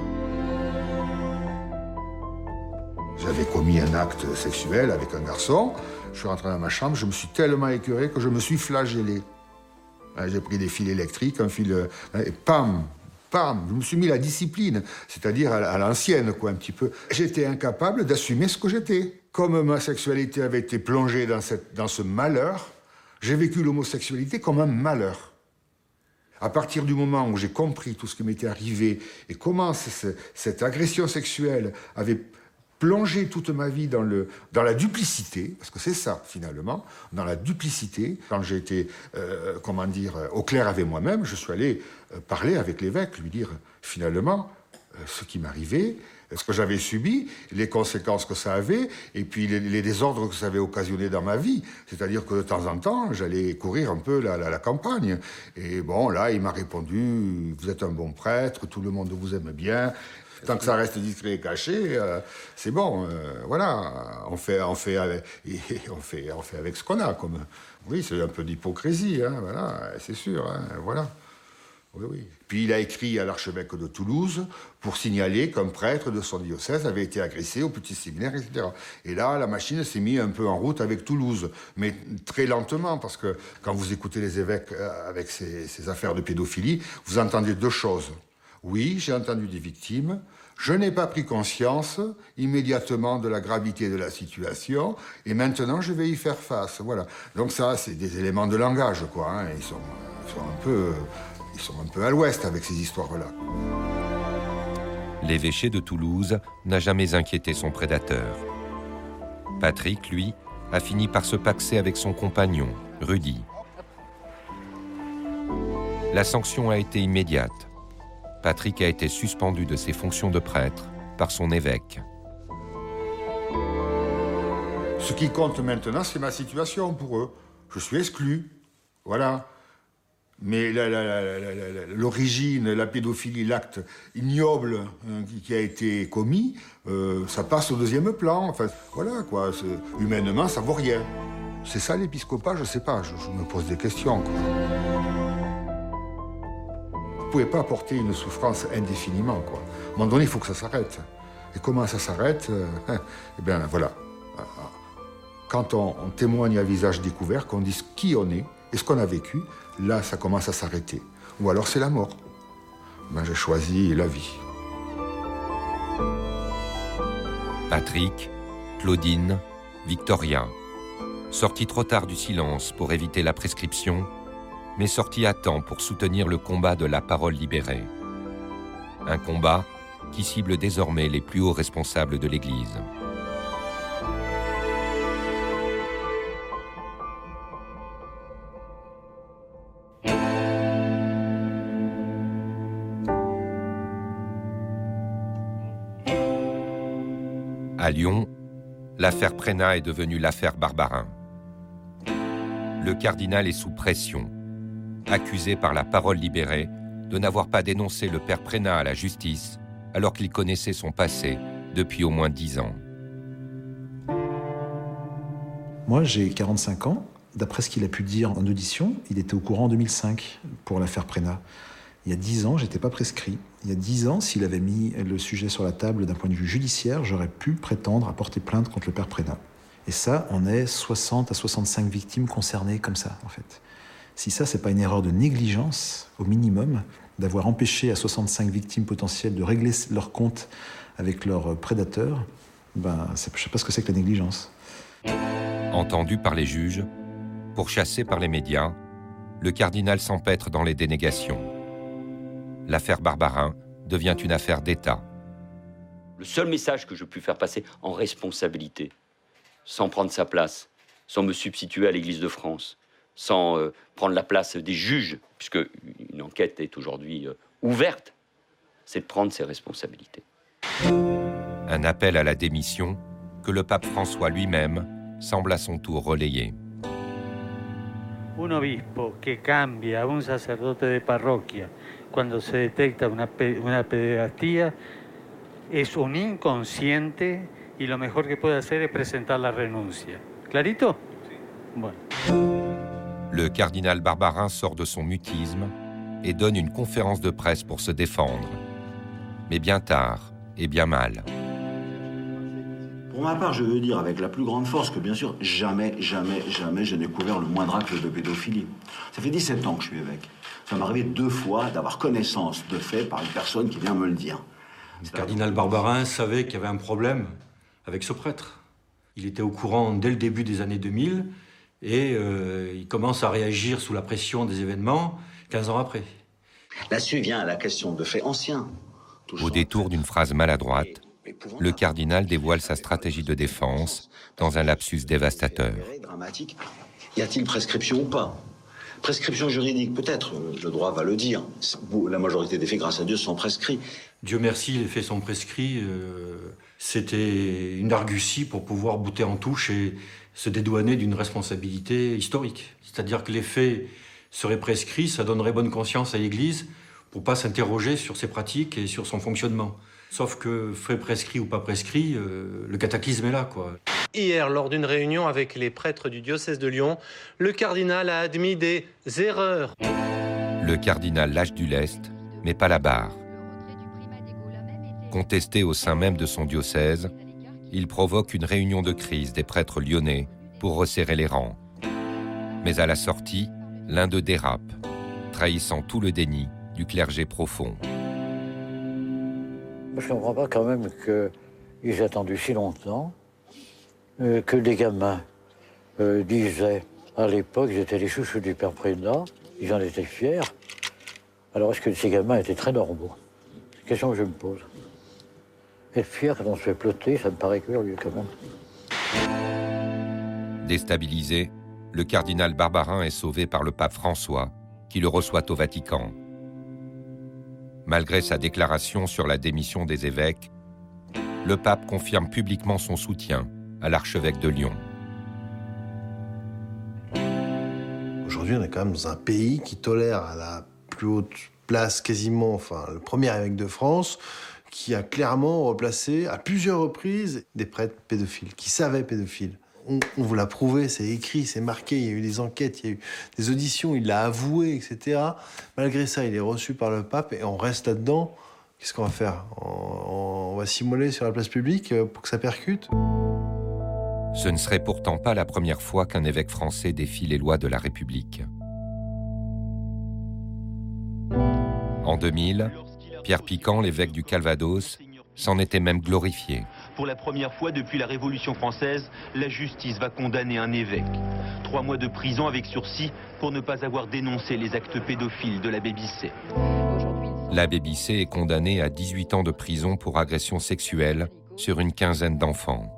Speaker 5: J'avais commis un acte sexuel avec un garçon. Je suis rentré dans ma chambre, je me suis tellement écœuré que je me suis flagellé. J'ai pris des fils électriques, un fil... Et pam, je me suis mis la discipline, c'est-à-dire à l'ancienne, quoi, un petit peu. J'étais incapable d'assumer ce que j'étais. Comme ma sexualité avait été plongée dans ce malheur, j'ai vécu l'homosexualité comme un malheur. À partir du moment où j'ai compris tout ce qui m'était arrivé et comment cette agression sexuelle avait plongé toute ma vie dans la duplicité, parce que c'est ça, finalement, dans la duplicité. Quand j'ai été, au clair avec moi-même, je suis allé parler avec l'évêque, lui dire, finalement, ce qui m'arrivait, ce que j'avais subi, les conséquences que ça avait, et puis les désordres que ça avait occasionné dans ma vie. C'est-à-dire que de temps en temps, j'allais courir un peu la campagne. Et bon, là, il m'a répondu, vous êtes un bon prêtre, tout le monde vous aime bien. Tant que ça reste discret et caché, c'est bon. Voilà, on fait avec ce qu'on a. Oui, c'est un peu d'hypocrisie, hein, voilà, c'est sûr, hein, voilà. Oui. Puis il a écrit à l'archevêque de Toulouse pour signaler qu'un prêtre de son diocèse avait été agressé au petit séminaire, etc. Et là, la machine s'est mise un peu en route avec Toulouse, mais très lentement, parce que quand vous écoutez les évêques avec ces affaires de pédophilie, vous entendez deux choses. Oui, j'ai entendu des victimes. Je n'ai pas pris conscience immédiatement de la gravité de la situation, et maintenant je vais y faire face. Voilà. Donc ça, c'est des éléments de langage, quoi. Hein. Ils sont un peu à l'ouest avec ces histoires-là.
Speaker 2: L'évêché de Toulouse n'a jamais inquiété son prédateur. Patrick, lui, a fini par se paxer avec son compagnon, Rudy. La sanction a été immédiate. Patrick a été suspendu de ses fonctions de prêtre par son évêque.
Speaker 5: Ce qui compte maintenant, c'est ma situation pour eux. Je suis exclu. Voilà. Mais l'origine, la pédophilie, l'acte ignoble qui a été commis, ça passe au deuxième plan. Enfin, voilà, quoi. Humainement, ça vaut rien. C'est ça l'épiscopat, je sais pas, je me pose des questions, quoi. Vous ne pouvez pas apporter une souffrance indéfiniment, quoi. À un moment donné, il faut que ça s'arrête. Et comment ça s'arrête? Eh bien, voilà. Quand on témoigne à visage découvert, qu'on dise qui on est et ce qu'on a vécu, là, ça commence à s'arrêter. Ou alors, c'est la mort. Ben, j'ai choisi la vie.
Speaker 2: Patrick, Claudine, Victoria, sortis trop tard du silence pour éviter la prescription, mais sortis à temps pour soutenir le combat de la parole libérée. Un combat qui cible désormais les plus hauts responsables de l'Église. À Lyon, l'affaire Prénat est devenue l'affaire Barbarin. Le cardinal est sous pression, accusé par la parole libérée de n'avoir pas dénoncé le père Prénat à la justice alors qu'il connaissait son passé depuis au moins 10 ans.
Speaker 9: Moi, j'ai 45 ans. D'après ce qu'il a pu dire en audition, il était au courant en 2005 pour l'affaire Prénat. Il y a 10 ans, j'étais pas prescrit. Il y a 10 ans, s'il avait mis le sujet sur la table d'un point de vue judiciaire, j'aurais pu prétendre à porter plainte contre le père Prénat. Et ça, on est 60 à 65 victimes concernées comme ça, en fait. Si ça, c'est pas une erreur de négligence, au minimum, d'avoir empêché à 65 victimes potentielles de régler leur compte avec leurs prédateurs, ben, je sais pas ce que c'est que la négligence.
Speaker 2: Entendu par les juges, pourchassé par les médias, le cardinal s'empêtre dans les dénégations. L'affaire Barbarin devient une affaire d'État.
Speaker 17: Le seul message que je puis faire passer en responsabilité, sans prendre sa place, sans me substituer à l'Église de France, sans prendre la place des juges, puisque une enquête est aujourd'hui ouverte, c'est de prendre ses responsabilités.
Speaker 2: Un appel à la démission que le pape François lui-même semble à son tour relayer.
Speaker 18: Un obispo que cambia a un sacerdote de parroquia cuando se detecta una pederastía es un inconsciente y lo mejor que puede hacer es presentar la renuncia. ¿Clarito? Bueno.
Speaker 2: Le cardinal Barbarin sort de son mutisme et donne une conférence de presse pour se défendre. Mais bien tard et bien mal.
Speaker 19: Pour ma part, je veux dire avec la plus grande force que bien sûr, jamais je n'ai couvert le moindre acte de pédophilie. Ça fait 17 ans que je suis évêque. Ça m'est arrivé 2 fois d'avoir connaissance de faits par une personne qui vient me le dire.
Speaker 14: Le cardinal Barbarin savait qu'il y avait un problème avec ce prêtre. Il était au courant dès le début des années 2000 et il commence à réagir sous la pression des événements 15 ans après.
Speaker 19: Là-dessus vient la question de faits anciens.
Speaker 2: Au détour d'une phrase maladroite, le cardinal dévoile sa stratégie de défense dans un lapsus dévastateur.
Speaker 19: Dramatique. Y a-t-il prescription ou pas? Prescription juridique, peut-être, le droit va le dire. La majorité des faits, grâce à Dieu, sont prescrits.
Speaker 14: Dieu merci, les faits sont prescrits. C'était une argutie pour pouvoir bouter en touche et se dédouaner d'une responsabilité historique. C'est-à-dire que les faits seraient prescrits, ça donnerait bonne conscience à l'Église pour pas s'interroger sur ses pratiques et sur son fonctionnement. Sauf que, fait prescrit ou pas prescrit, le cataclysme est là, quoi.
Speaker 20: Hier, lors d'une réunion avec les prêtres du diocèse de Lyon, le cardinal a admis des erreurs.
Speaker 2: Le cardinal lâche du lest, mais pas la barre. Contesté au sein même de son diocèse, il provoque une réunion de crise des prêtres lyonnais pour resserrer les rangs. Mais à la sortie, l'un d'eux dérape, trahissant tout le déni du clergé profond.
Speaker 21: Je ne comprends pas quand même qu'ils aient attendu si longtemps, que les gamins disaient à l'époque, ils étaient les chouchous du père Prénat, ils en étaient fiers. Alors est-ce que ces gamins étaient très normaux? C'est une question que je me pose. Être fier quand on se fait ploter, ça me paraît curieux quand même.
Speaker 2: Déstabilisé, le cardinal Barbarin est sauvé par le pape François, qui le reçoit au Vatican. Malgré sa déclaration sur la démission des évêques, le pape confirme publiquement son soutien à l'archevêque de Lyon.
Speaker 11: Aujourd'hui, on est quand même dans un pays qui tolère à la plus haute place quasiment, enfin, le premier évêque de France, qui a clairement replacé à plusieurs reprises des prêtres pédophiles, qui savaient pédophiles. On vous l'a prouvé, c'est écrit, c'est marqué, il y a eu des enquêtes, il y a eu des auditions, il l'a avoué, etc. Malgré ça, il est reçu par le pape et on reste là-dedans. Qu'est-ce qu'on va faire ? On va s'immoler sur la place publique pour que ça percute ?
Speaker 2: Ce ne serait pourtant pas la première fois qu'un évêque français défie les lois de la République. En 2000, Pierre Piquant, l'évêque du Calvados, s'en était même glorifié.
Speaker 3: Pour la première fois depuis la Révolution française, la justice va condamner un évêque. 3 mois de prison avec sursis pour ne pas avoir dénoncé les actes pédophiles de l'abbé Bisset.
Speaker 2: L'abbé Bisset est condamné à 18 ans de prison pour agression sexuelle sur une quinzaine d'enfants.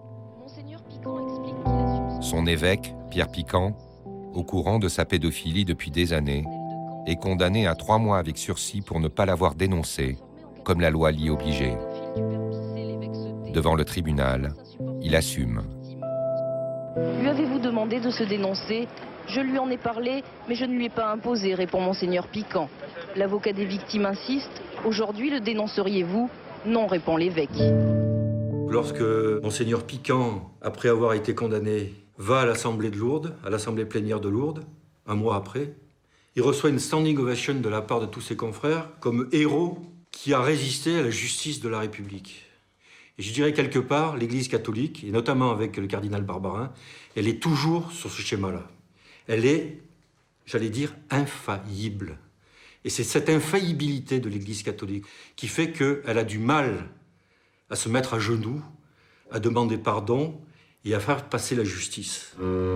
Speaker 2: Son évêque, Pierre Piquant, au courant de sa pédophilie depuis des années, est condamné à 3 mois avec sursis pour ne pas l'avoir dénoncé, comme la loi l'y obligeait. Devant le tribunal, il assume.
Speaker 22: Lui avez-vous demandé de se dénoncer ? Je lui en ai parlé, mais je ne lui ai pas imposé, répond Monseigneur Piquant. L'avocat des victimes insiste. Aujourd'hui, le dénonceriez-vous ? Non, répond l'évêque.
Speaker 14: Lorsque Monseigneur Piquant, après avoir été condamné, va à l'Assemblée de Lourdes, à l'Assemblée plénière de Lourdes, un mois après, il reçoit une standing ovation de la part de tous ses confrères comme héros qui a résisté à la justice de la République. Et je dirais quelque part, l'Église catholique, et notamment avec le cardinal Barbarin, elle est toujours sur ce schéma-là. Elle est, j'allais dire, infaillible. Et c'est cette infaillibilité de l'Église catholique qui fait qu'elle a du mal à se mettre à genoux, à demander pardon et à faire passer la justice.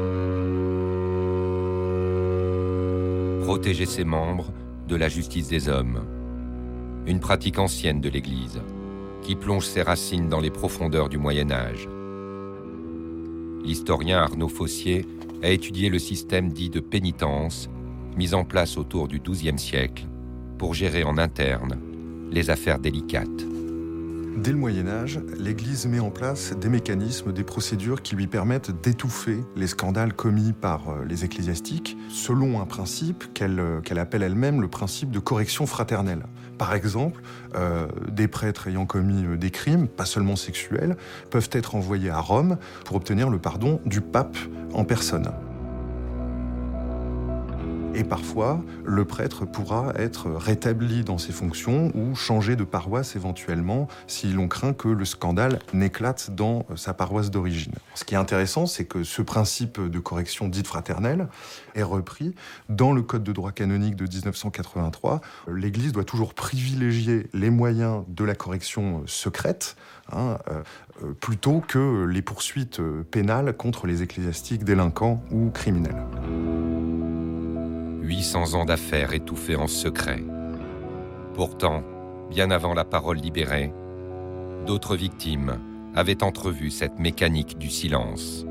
Speaker 2: Protéger ses membres de la justice des hommes. Une pratique ancienne de l'Église, qui plonge ses racines dans les profondeurs du Moyen-Âge. L'historien Arnaud Fossier a étudié le système dit de pénitence mis en place autour du XIIe siècle pour gérer en interne les affaires délicates.
Speaker 23: Dès le Moyen-Âge, l'Église met en place des mécanismes, des procédures qui lui permettent d'étouffer les scandales commis par les ecclésiastiques selon un principe qu'elle appelle elle-même le principe de correction fraternelle. Par exemple, des prêtres ayant commis des crimes, pas seulement sexuels, peuvent être envoyés à Rome pour obtenir le pardon du pape en personne. Et parfois, le prêtre pourra être rétabli dans ses fonctions ou changer de paroisse éventuellement si l'on craint que le scandale n'éclate dans sa paroisse d'origine. Ce qui est intéressant, c'est que ce principe de correction dite fraternelle est repris dans le Code de droit canonique de 1983. L'Église doit toujours privilégier les moyens de la correction secrète, plutôt que les poursuites pénales contre les ecclésiastiques délinquants ou criminels.
Speaker 2: 800 ans d'affaires étouffées en secret. Pourtant, bien avant la parole libérée, d'autres victimes avaient entrevu cette mécanique du silence.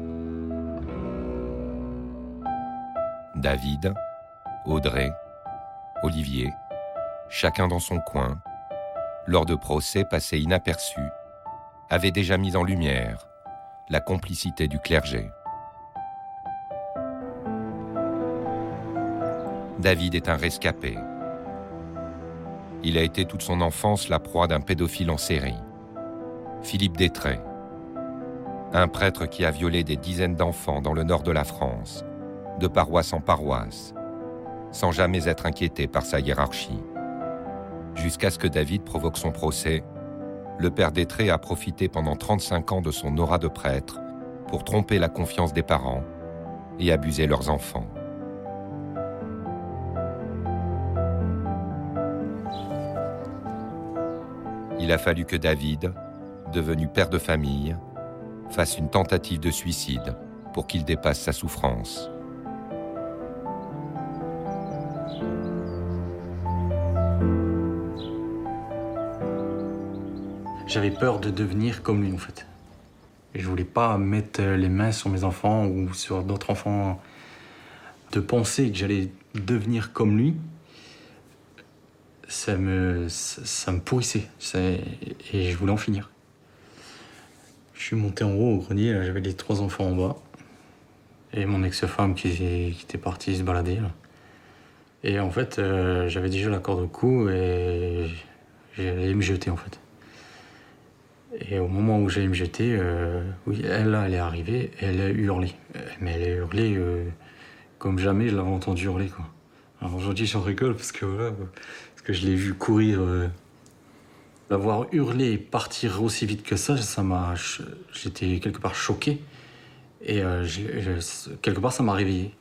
Speaker 2: David, Audrey, Olivier, chacun dans son coin, lors de procès passés inaperçus, avaient déjà mis en lumière la complicité du clergé. David est un rescapé. Il a été toute son enfance la proie d'un pédophile en série, Philippe Détrait, un prêtre qui a violé des dizaines d'enfants dans le nord de la France, de paroisse en paroisse, sans jamais être inquiété par sa hiérarchie. Jusqu'à ce que David provoque son procès, le père Détrait a profité pendant 35 ans de son aura de prêtre pour tromper la confiance des parents et abuser leurs enfants. Il a fallu que David, devenu père de famille, fasse une tentative de suicide pour qu'il dépasse sa souffrance.
Speaker 7: J'avais peur de devenir comme lui, en fait. Et je voulais pas mettre les mains sur mes enfants ou sur d'autres enfants. De penser que j'allais devenir comme lui, ça me pourrissait. Et je voulais en finir. Je suis monté en haut au grenier, là, j'avais les 3 enfants en bas.
Speaker 14: et mon ex-femme qui était partie se balader. Là. Et en fait, j'avais déjà la corde au cou et j'allais me jeter en fait. Et au moment où j'allais me jeter, oui, elle est arrivée et elle a hurlé. Mais elle a hurlé comme jamais je l'avais entendu hurler, quoi. Alors aujourd'hui j'en rigole parce que je l'ai vu courir, l'avoir hurlé et partir aussi vite que ça j'étais quelque part choqué et quelque part ça m'a réveillé.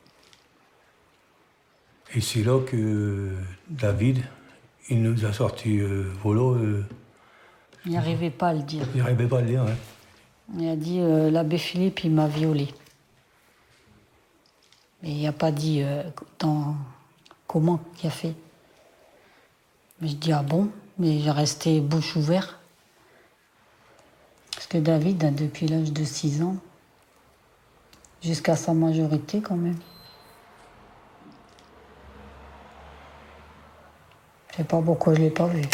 Speaker 1: Et c'est là que David, il nous a sorti Volo.
Speaker 6: Il n'arrivait pas à le dire.
Speaker 1: Il n'arrivait pas à le dire, ouais.
Speaker 6: Il a dit l'abbé Philippe, il m'a violée. Mais il n'a pas dit comment il a fait. Mais je dis ah bon, mais j'ai resté bouche ouverte. Parce que David, depuis l'âge de 6 ans, jusqu'à sa majorité quand même. Je sais pas pourquoi je l'ai pas vu.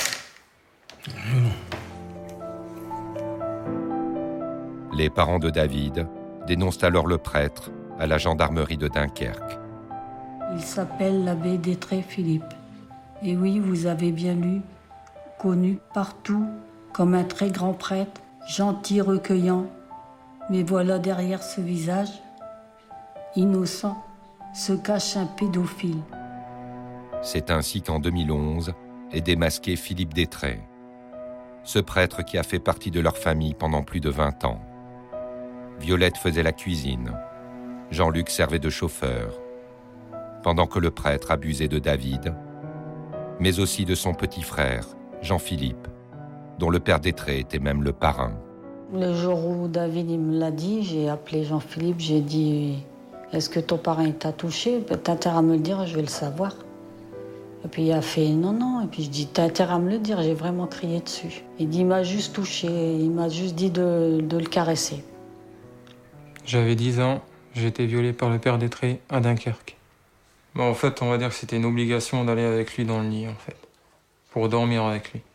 Speaker 2: Les parents de David dénoncent alors le prêtre à la gendarmerie de Dunkerque.
Speaker 6: Il s'appelle l'abbé Détré Philippe. Et oui, vous avez bien lu, connu partout comme un très grand prêtre, gentil, recueillant. Mais voilà derrière ce visage, innocent, se cache un pédophile.
Speaker 2: C'est ainsi qu'en 2011 est démasqué Philippe Détré, ce prêtre qui a fait partie de leur famille pendant plus de 20 ans. Violette faisait la cuisine, Jean-Luc servait de chauffeur, pendant que le prêtre abusait de David, mais aussi de son petit frère, Jean-Philippe, dont le père Détré était même le parrain.
Speaker 6: Le jour où David il me l'a dit, j'ai appelé Jean-Philippe, j'ai dit « Est-ce que ton parrain t'a touché ? T'as intérêt à me le dire, je vais le savoir. » Et puis il a fait « Non. » Et puis je dis « T'as intérêt à me le dire, j'ai vraiment crié dessus. » Il dit « Il m'a juste touché, il m'a juste dit de le caresser. »
Speaker 13: J'avais 10 ans, j'ai été violé par le père Détré à Dunkerque. Bon, en fait, on va dire que c'était une obligation d'aller avec lui dans le lit, en fait, pour dormir avec lui.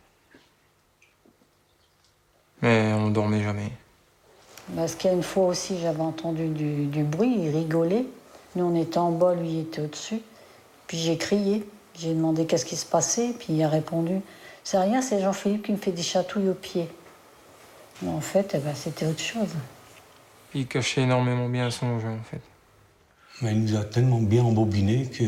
Speaker 13: Mais on ne dormait jamais.
Speaker 6: Parce qu'il y a une fois aussi, j'avais entendu du bruit, il rigolait. Nous, on était en bas, lui, il était au-dessus. Puis j'ai crié, j'ai demandé qu'est-ce qui se passait, puis il a répondu « C'est rien, c'est Jean-Philippe qui me fait des chatouilles aux pieds. » Mais en fait, c'était autre chose.
Speaker 13: Il cachait énormément bien son jeu, en fait.
Speaker 1: Mais il nous a tellement bien embobiné que,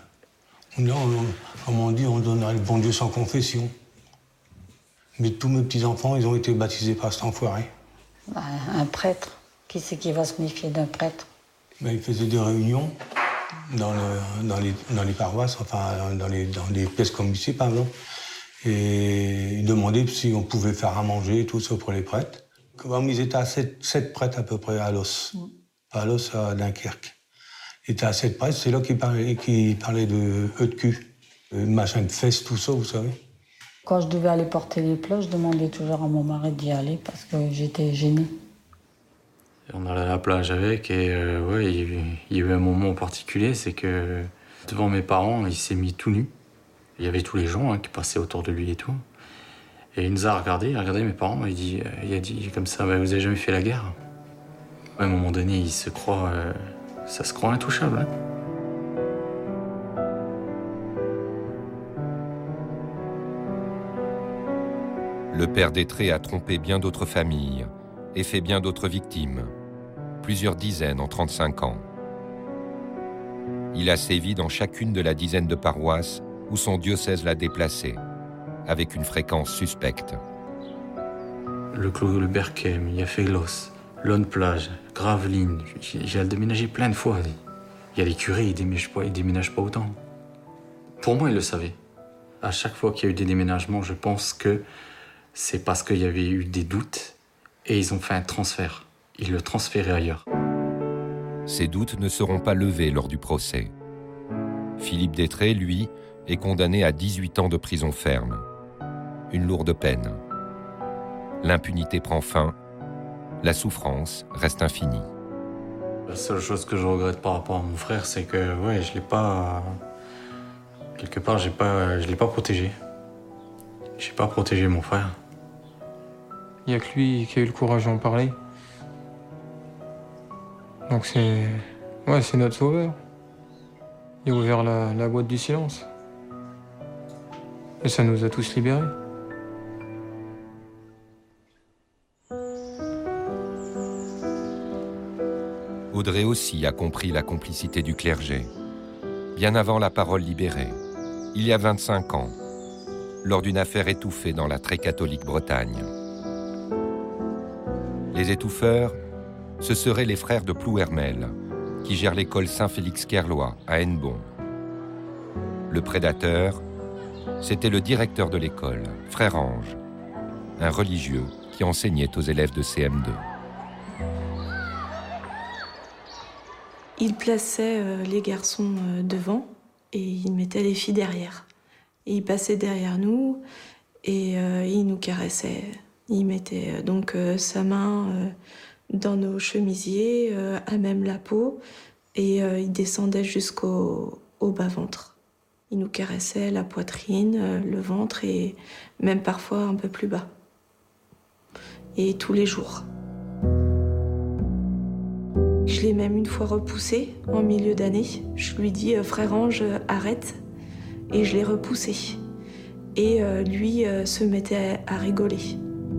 Speaker 1: comme on dit, on donnerait le bon Dieu sans confession. Mais tous mes petits-enfants, ils ont été baptisés par cet enfoiré.
Speaker 6: Un prêtre, qui c'est qui va se méfier d'un prêtre?
Speaker 1: Il faisait des réunions dans les paroisses, enfin dans les pièces municipales. Et il demandait si on pouvait faire à manger, tout ça pour les prêtres. Comme ils étaient à 7 prêtres à peu près à Los à Dunkerque. Ils étaient à 7 prêtres, c'est là qu'ils parlaient de œufs de cul, machin de fesses, tout ça, vous savez.
Speaker 6: Quand je devais aller porter les plats, je demandais toujours à mon mari d'y aller parce que j'étais gênée.
Speaker 14: On allait à la plage avec et ouais, il y a eu un moment particulier, c'est que devant mes parents, il s'est mis tout nu. Il y avait tous les gens qui passaient autour de lui et tout. Et il nous a regardé mes parents, il a dit comme ça, vous avez jamais fait la guerre? À un moment donné, ça se croit intouchable.
Speaker 2: Le père Détré a trompé bien d'autres familles et fait bien d'autres victimes, plusieurs dizaines en 35 ans. Il a sévi dans chacune de la dizaine de paroisses où son diocèse l'a déplacé, avec une fréquence suspecte.
Speaker 14: Le Clos, le Berchem, il y a Félos, Lonne-Plage, Gravelines. J'ai déménagé plein de fois. Il y a les curés, ils déménagent pas autant. Pour moi, ils le savaient. À chaque fois qu'il y a eu des déménagements, je pense que c'est parce qu'il y avait eu des doutes et ils ont fait un transfert. Ils le transféraient ailleurs.
Speaker 2: Ces doutes ne seront pas levés lors du procès. Philippe Détré, lui, est condamné à 18 ans de prison ferme. Une lourde peine. L'impunité prend fin, la souffrance reste infinie.
Speaker 14: La seule chose que je regrette par rapport à mon frère, c'est que je l'ai pas... Quelque part, je l'ai pas protégé. J'ai pas protégé mon frère.
Speaker 13: Il n'y a que lui qui a eu le courage d'en parler. Donc c'est Ouais, c'est notre sauveur. Il a ouvert la boîte du silence. Et ça nous a tous libérés.
Speaker 2: Audrey aussi a compris la complicité du clergé. Bien avant la parole libérée, il y a 25 ans, lors d'une affaire étouffée dans la très catholique Bretagne. Les étouffeurs, ce seraient les frères de Plouhermel, qui gèrent l'école Saint-Félix-Kerlois à Hennebont. Le prédateur, c'était le directeur de l'école, Frère Ange, un religieux qui enseignait aux élèves de CM2.
Speaker 8: Il plaçait les garçons devant et il mettait les filles derrière. Et il passait derrière nous et il nous caressait. Il mettait donc sa main dans nos chemisiers, à même la peau, et il descendait jusqu'au bas-ventre. Il nous caressait la poitrine, le ventre et même parfois un peu plus bas. Et tous les jours. Je l'ai même une fois repoussé en milieu d'année. Je lui dis « Frère Ange, arrête ». Et je l'ai repoussé. Et lui se mettait à rigoler.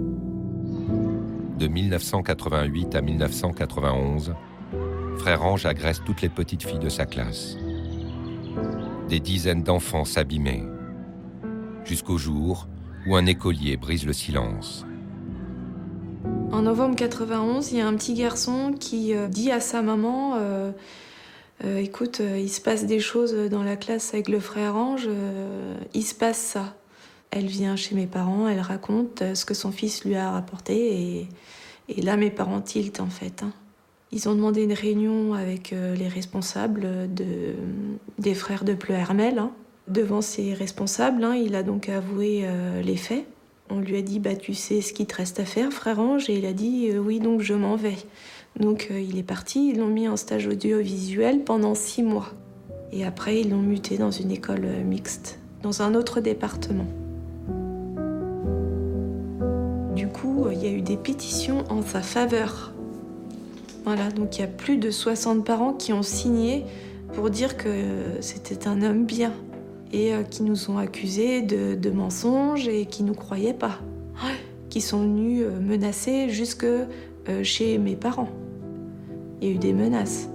Speaker 2: De 1988 à 1991, Frère Ange agresse toutes les petites filles de sa classe. Des dizaines d'enfants s'abîmaient, jusqu'au jour où un écolier brise le silence.
Speaker 8: En novembre 91, il y a un petit garçon qui dit à sa maman écoute, il se passe des choses dans la classe avec le Frère Ange, il se passe ça. Elle vient chez mes parents, elle raconte ce que son fils lui a rapporté et là mes parents tiltent en fait. Ils ont demandé une réunion avec les responsables des frères de Plouhermel. Devant ces responsables, il a donc avoué les faits. On lui a dit « tu sais ce qu'il te reste à faire, Frère Ange ?» Et il a dit « oui, donc je m'en vais ». Donc il est parti, ils l'ont mis en stage audiovisuel pendant 6 mois. Et après, ils l'ont muté dans une école mixte, dans un autre département. Du coup, il y a eu des pétitions en sa faveur. Voilà, donc il y a plus de 60 parents qui ont signé pour dire que c'était un homme bien. Et qui nous ont accusés de mensonges et qui ne nous croyaient pas. Qui sont venus menacer jusque chez mes parents. Il y a eu des menaces.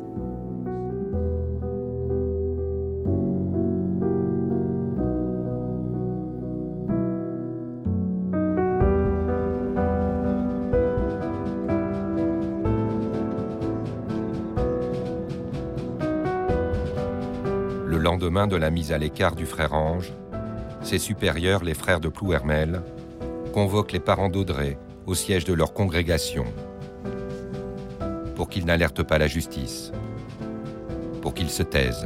Speaker 2: Le lendemain de la mise à l'écart du Frère Ange, ses supérieurs, les frères de Plouhermel, convoquent les parents d'Audrey au siège de leur congrégation pour qu'ils n'alertent pas la justice, pour qu'ils se taisent.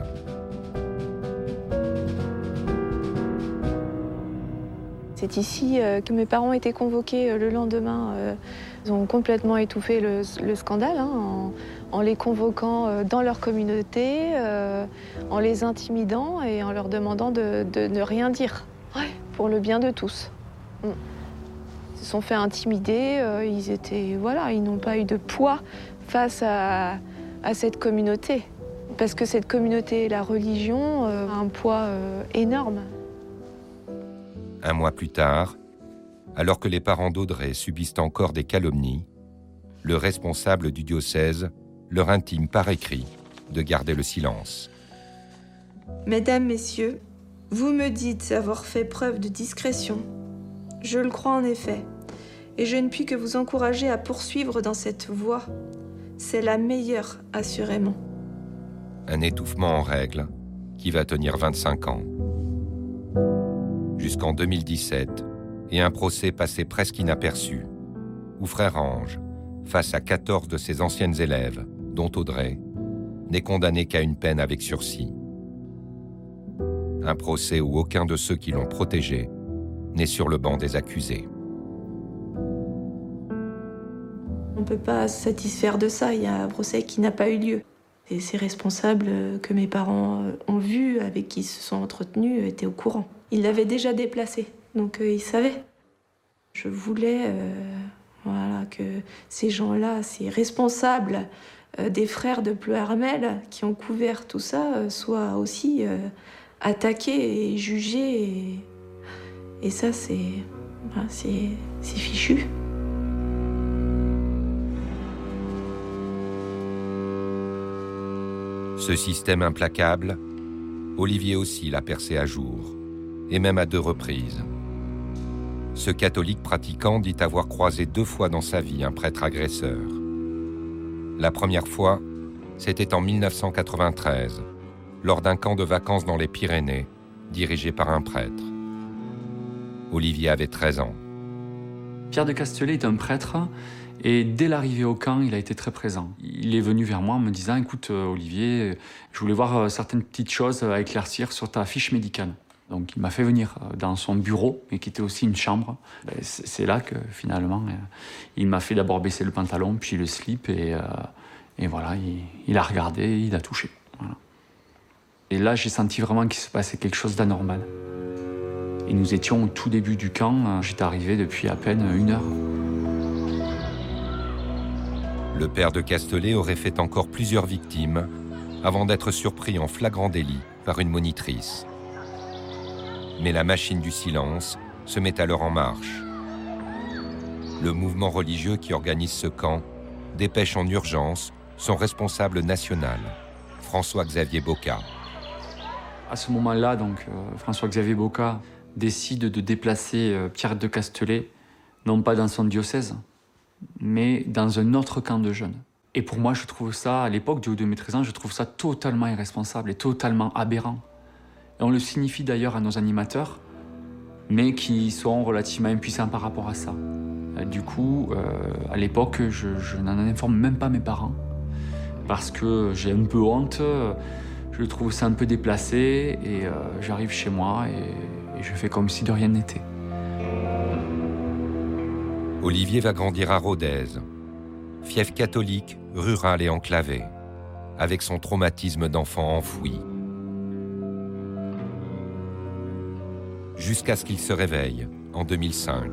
Speaker 8: C'est ici que mes parents étaient convoqués le lendemain. Ils ont complètement étouffé le scandale en les convoquant dans leur communauté, en les intimidant et en leur demandant de ne rien dire, pour le bien de tous. Ils se sont fait intimider, ils n'ont pas eu de poids face à cette communauté. Parce que cette communauté et la religion a un poids énorme.
Speaker 2: Un mois plus tard, alors que les parents d'Audrey subissent encore des calomnies, le responsable du diocèse leur intime par écrit de garder le silence.
Speaker 8: Mesdames, Messieurs, vous me dites avoir fait preuve de discrétion. Je le crois en effet, et je ne puis que vous encourager à poursuivre dans cette voie. C'est la meilleure, assurément.
Speaker 2: Un étouffement en règle qui va tenir 25 ans. Jusqu'en 2017, et un procès passé presque inaperçu, où Frère Ange, face à 14 de ses anciennes élèves, dont Audrey, n'est condamné qu'à une peine avec sursis. Un procès où aucun de ceux qui l'ont protégé n'est sur le banc des accusés.
Speaker 8: On ne peut pas se satisfaire de ça, il y a un procès qui n'a pas eu lieu. Et ces responsables que mes parents ont vus, avec qui ils se sont entretenus, étaient au courant. Ils l'avaient déjà déplacé, donc ils savaient. Je voulais que ces gens-là, ces responsables des frères de Pleuhermel qui ont couvert tout ça soient aussi attaqués et jugés. Et ça, c'est fichu.
Speaker 2: Ce système implacable, Olivier aussi l'a percé à jour, et même à 2 reprises. Ce catholique pratiquant dit avoir croisé 2 fois dans sa vie un prêtre agresseur. La première fois, c'était en 1993, lors d'un camp de vacances dans les Pyrénées, dirigé par un prêtre. Olivier avait 13 ans.
Speaker 7: Pierre de Castelet est un prêtre, et dès l'arrivée au camp, il a été très présent. Il est venu vers moi en me disant « Écoute, Olivier, je voulais voir certaines petites choses à éclaircir sur ta fiche médicale. » Donc il m'a fait venir dans son bureau, mais qui était aussi une chambre. C'est là que finalement, il m'a fait d'abord baisser le pantalon, puis le slip, et voilà, il a regardé, il a touché. Voilà. Et là, j'ai senti vraiment qu'il se passait quelque chose d'anormal. Et nous étions au tout début du camp, j'étais arrivé depuis à peine 1 heure.
Speaker 2: Le père de Castelet aurait fait encore plusieurs victimes avant d'être surpris en flagrant délit par une monitrice. Mais la machine du silence se met alors en marche. Le mouvement religieux qui organise ce camp dépêche en urgence son responsable national, François-Xavier Boca.
Speaker 7: À ce moment-là, donc, François-Xavier Boca décide de déplacer Pierre de Castelet, non pas dans son diocèse, mais dans un autre camp de jeunes. Et pour moi, je trouve ça, à l'époque du haut de mes 13 ans, je trouve ça totalement irresponsable et totalement aberrant. Et on le signifie d'ailleurs à nos animateurs, mais qui sont relativement impuissants par rapport à ça. Du coup, à l'époque, je n'en informe même pas mes parents, parce que j'ai un peu honte, je trouve ça un peu déplacé, et j'arrive chez moi et je fais comme si de rien n'était.
Speaker 2: Olivier va grandir à Rodez, fief catholique, rural et enclavé, avec son traumatisme d'enfant enfoui. Jusqu'à ce qu'il se réveille, en 2005.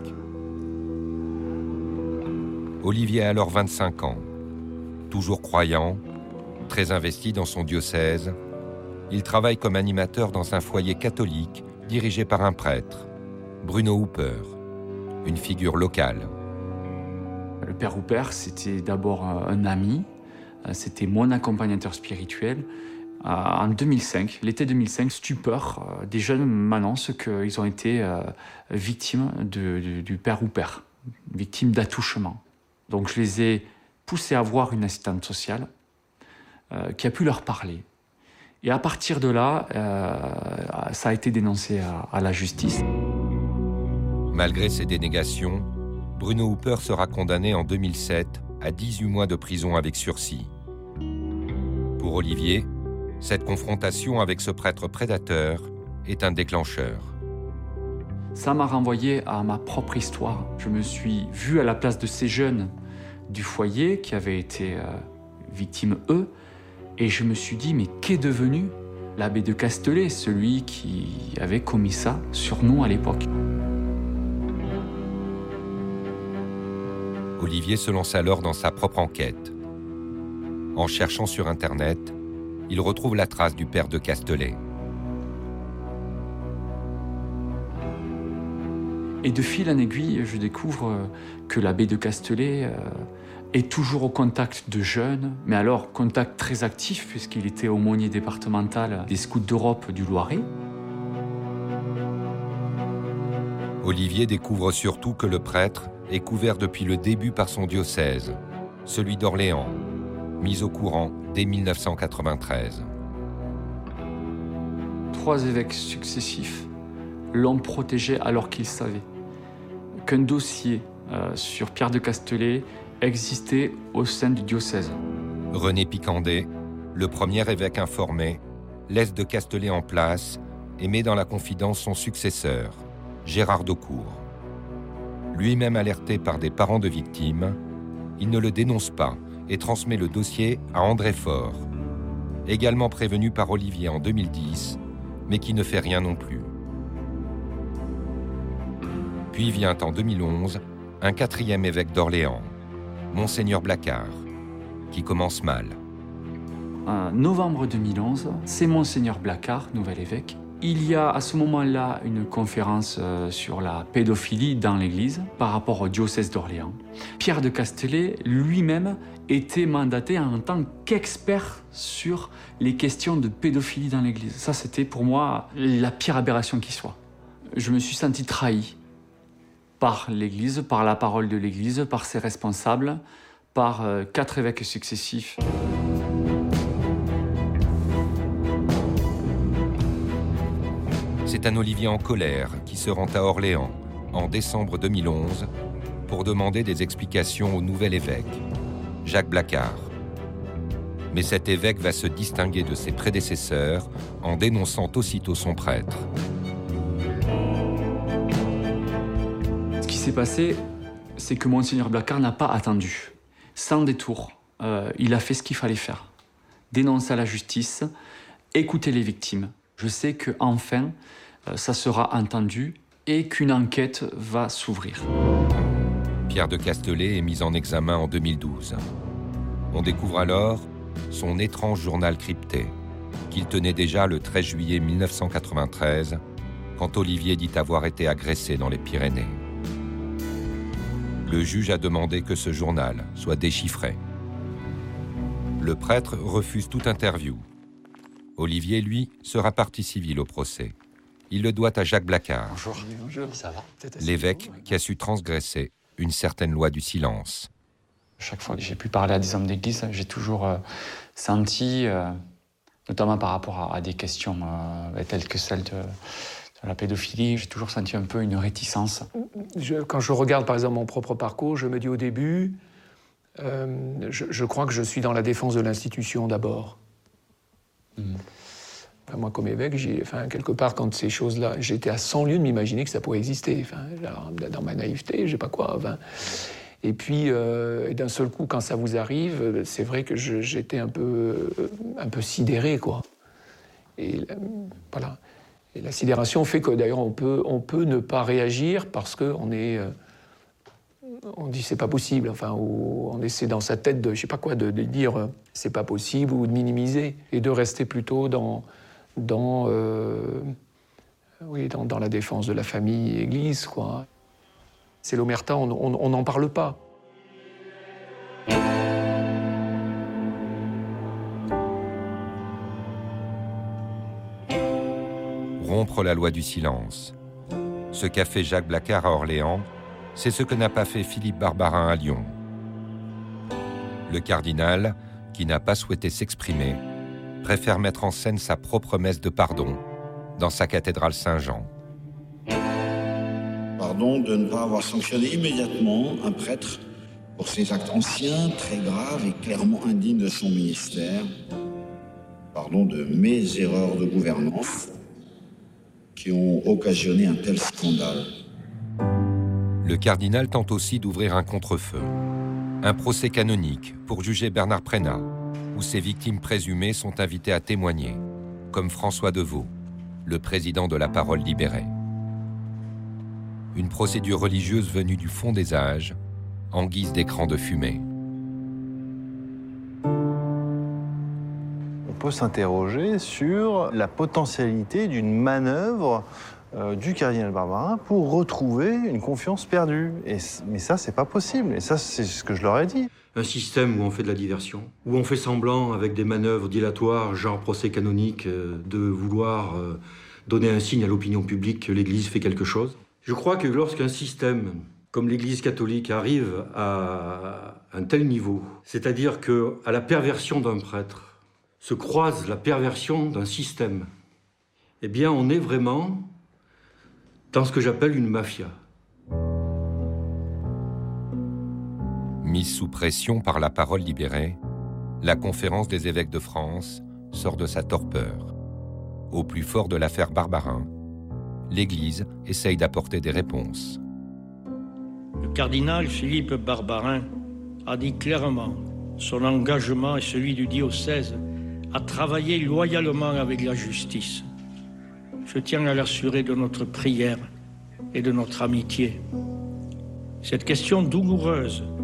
Speaker 2: Olivier a alors 25 ans. Toujours croyant, très investi dans son diocèse, il travaille comme animateur dans un foyer catholique dirigé par un prêtre, Bruno Hooper, une figure locale.
Speaker 7: Le père Hooper, c'était d'abord un ami, c'était mon accompagnateur spirituel. En 2005, l'été 2005, stupeur, des jeunes m'annoncent qu'ils ont été victimes du père Hooper, victimes d'attouchement. Donc je les ai poussés à voir une assistante sociale qui a pu leur parler. Et à partir de là, ça a été dénoncé à la justice.
Speaker 2: Malgré ces dénégations, Bruno Hooper sera condamné en 2007 à 18 mois de prison avec sursis. Pour Olivier, cette confrontation avec ce prêtre prédateur est un déclencheur.
Speaker 7: Ça m'a renvoyé à ma propre histoire. Je me suis vu à la place de ces jeunes du foyer qui avaient été victimes, eux, et je me suis dit, mais qu'est devenu l'abbé de Castelet, celui qui avait commis ça sur nous à l'époque?
Speaker 2: Olivier se lance alors dans sa propre enquête. En cherchant sur Internet, il retrouve la trace du père de Castelet.
Speaker 7: Et de fil en aiguille, je découvre que l'abbé de Castelet est toujours au contact de jeunes, mais alors contact très actif puisqu'il était aumônier départemental des Scouts d'Europe du Loiret.
Speaker 2: Olivier découvre surtout que le prêtre est couvert depuis le début par son diocèse, celui d'Orléans, mis au courant dès 1993.
Speaker 7: 3 évêques successifs l'ont protégé alors qu'ils savaient qu'un dossier sur Pierre de Castelet existait au sein du diocèse.
Speaker 2: René Picandet, le premier évêque informé, laisse de Castelet en place et met dans la confidence son successeur, Gérard Daucourt. Lui-même alerté par des parents de victimes, il ne le dénonce pas et transmet le dossier à André Faure, également prévenu par Olivier en 2010, mais qui ne fait rien non plus. Puis vient en 2011 un 4e évêque d'Orléans, Monseigneur Blacard. qui commence mal.
Speaker 7: En novembre 2011, c'est Monseigneur Blacquart, nouvel évêque. Il y a à ce moment-là une conférence sur la pédophilie dans l'Église par rapport au diocèse d'Orléans. Pierre de Castellet lui-même était mandaté en tant qu'expert sur les questions de pédophilie dans l'Église. Ça, c'était pour moi la pire aberration qui soit. Je me suis senti trahi par l'Église, par la parole de l'Église, par ses responsables, par 4 évêques successifs.
Speaker 2: C'est un Olivier en colère qui se rend à Orléans en décembre 2011 pour demander des explications au nouvel évêque, Jacques Blacquart. Mais cet évêque va se distinguer de ses prédécesseurs en dénonçant aussitôt son prêtre.
Speaker 7: Ce qui s'est passé, c'est que Monseigneur Blacquart n'a pas attendu. Sans détour, il a fait ce qu'il fallait faire. Dénoncer à la justice, écouter les victimes. Je sais qu'enfin, ça sera entendu et qu'une enquête va s'ouvrir.
Speaker 2: Pierre de Castellet est mis en examen en 2012. On découvre alors son étrange journal crypté, qu'il tenait déjà le 13 juillet 1993, quand Olivier dit avoir été agressé dans les Pyrénées. Le juge a demandé que ce journal soit déchiffré. Le prêtre refuse toute interview. Olivier, lui, sera partie civile au procès. Il le doit à Jacques Blacquart.
Speaker 10: Bonjour. Bonjour, ça va?
Speaker 2: L'évêque qui a su transgresser une certaine loi du silence.
Speaker 7: Chaque fois que j'ai pu parler à des hommes d'église, j'ai toujours senti, notamment par rapport à des questions telles que celle de la pédophilie, j'ai toujours senti un peu une réticence.
Speaker 10: Quand je regarde par exemple mon propre parcours, je me dis au début, je crois que je suis dans la défense de l'institution d'abord. Enfin, moi, comme évêque, quelque part, quand ces choses-là, j'étais à 100 lieues de m'imaginer que ça pourrait exister. Enfin, dans ma naïveté, je sais pas quoi. Enfin, et puis, d'un seul coup, quand ça vous arrive, c'est vrai que j'étais un peu sidéré, quoi. Et voilà. Et la sidération fait que, d'ailleurs, on peut ne pas réagir parce qu'on est... on dit c'est pas possible, enfin, ou on essaie dans sa tête de, je sais pas quoi, de dire c'est pas possible ou de minimiser et de rester plutôt dans la défense de la famille et Église, quoi. C'est l'omerta, on n'en parle pas.
Speaker 2: Rompre la loi du silence. Ce qu'a fait Jacques Blacquart à Orléans, c'est ce que n'a pas fait Philippe Barbarin à Lyon. Le cardinal, qui n'a pas souhaité s'exprimer, préfère mettre en scène sa propre messe de pardon dans sa cathédrale Saint-Jean.
Speaker 19: Pardon de ne pas avoir sanctionné immédiatement un prêtre pour ses actes anciens, très graves et clairement indignes de son ministère. Pardon de mes erreurs de gouvernance qui ont occasionné un tel scandale.
Speaker 2: Le cardinal tente aussi d'ouvrir un contre-feu. Un procès canonique pour juger Bernard Prénat, où ses victimes présumées sont invitées à témoigner, comme François Deveau, le président de la Parole libérée. Une procédure religieuse venue du fond des âges, en guise d'écran de fumée.
Speaker 11: On peut s'interroger sur la potentialité d'une manœuvre du cardinal Barbarin pour retrouver une confiance perdue. Mais ça, c'est pas possible. Et ça, c'est ce que je leur ai dit.
Speaker 14: Un système où on fait de la diversion, où on fait semblant avec des manœuvres dilatoires, genre procès canonique, de vouloir donner un signe à l'opinion publique que l'Église fait quelque chose. Je crois que lorsqu'un système comme l'Église catholique arrive à un tel niveau, c'est-à-dire qu'à la perversion d'un prêtre se croise la perversion d'un système, eh bien on est vraiment dans ce que j'appelle une mafia.
Speaker 2: Mise sous pression par la Parole libérée, la Conférence des évêques de France sort de sa torpeur. Au plus fort de l'affaire Barbarin, l'Église essaye d'apporter des réponses.
Speaker 12: Le cardinal Philippe Barbarin a dit clairement son engagement et celui du diocèse à travailler loyalement avec la justice. Je tiens à l'assurer de notre prière et de notre amitié. Cette question douloureuse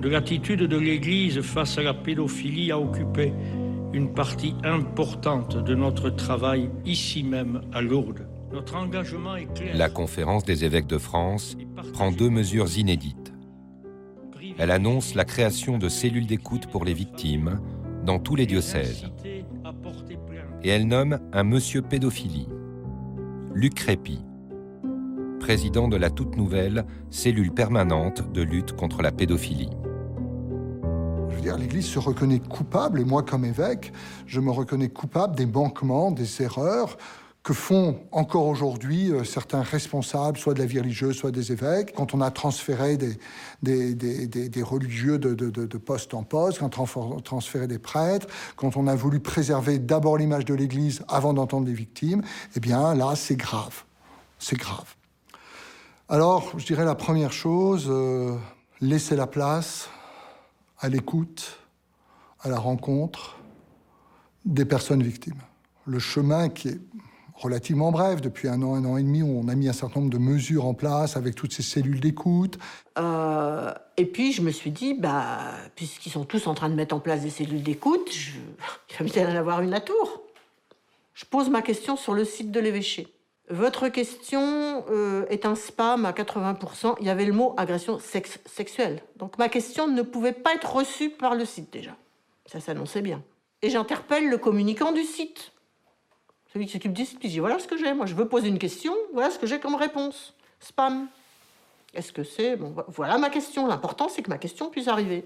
Speaker 12: de l'attitude de l'Église face à la pédophilie a occupé une partie importante de notre travail ici même à Lourdes. Notre engagement est clair.
Speaker 2: La Conférence des évêques de France prend 2 mesures inédites. Elle annonce la création de cellules d'écoute pour les victimes dans tous les diocèses. Et elle nomme un monsieur pédophilie, Luc Crépy, président de la toute nouvelle cellule permanente de lutte contre la pédophilie.
Speaker 4: Je veux dire, l'Église se reconnaît coupable, et moi, comme évêque, je me reconnais coupable des manquements, des erreurs que font encore aujourd'hui certains responsables, soit de la vie religieuse, soit des évêques, quand on a transféré des religieux de poste en poste, quand on a transféré des prêtres, quand on a voulu préserver d'abord l'image de l'Église avant d'entendre les victimes, eh bien là, c'est grave. C'est grave. Alors, je dirais la première chose, laisser la place à l'écoute, à la rencontre des personnes victimes. Le chemin qui est relativement bref, depuis 1 an et demi, où on a mis un certain nombre de mesures en place avec toutes ces cellules d'écoute.
Speaker 15: Et puis je me suis dit, puisqu'ils sont tous en train de mettre en place des cellules d'écoute, il va bien en avoir une à Tours. Je pose ma question sur le site de l'évêché. Votre question est un spam à 80%. Il y avait le mot agression sexuelle. Donc ma question ne pouvait pas être reçue par le site déjà. Ça s'annonçait bien. Et j'interpelle le communicant du site. Celui qui s'occupe du site, puis je dis, voilà ce que j'ai. Moi, je veux poser une question, voilà ce que j'ai comme réponse. Spam. Est-ce que c'est... Bon, voilà ma question. L'important, c'est que ma question puisse arriver.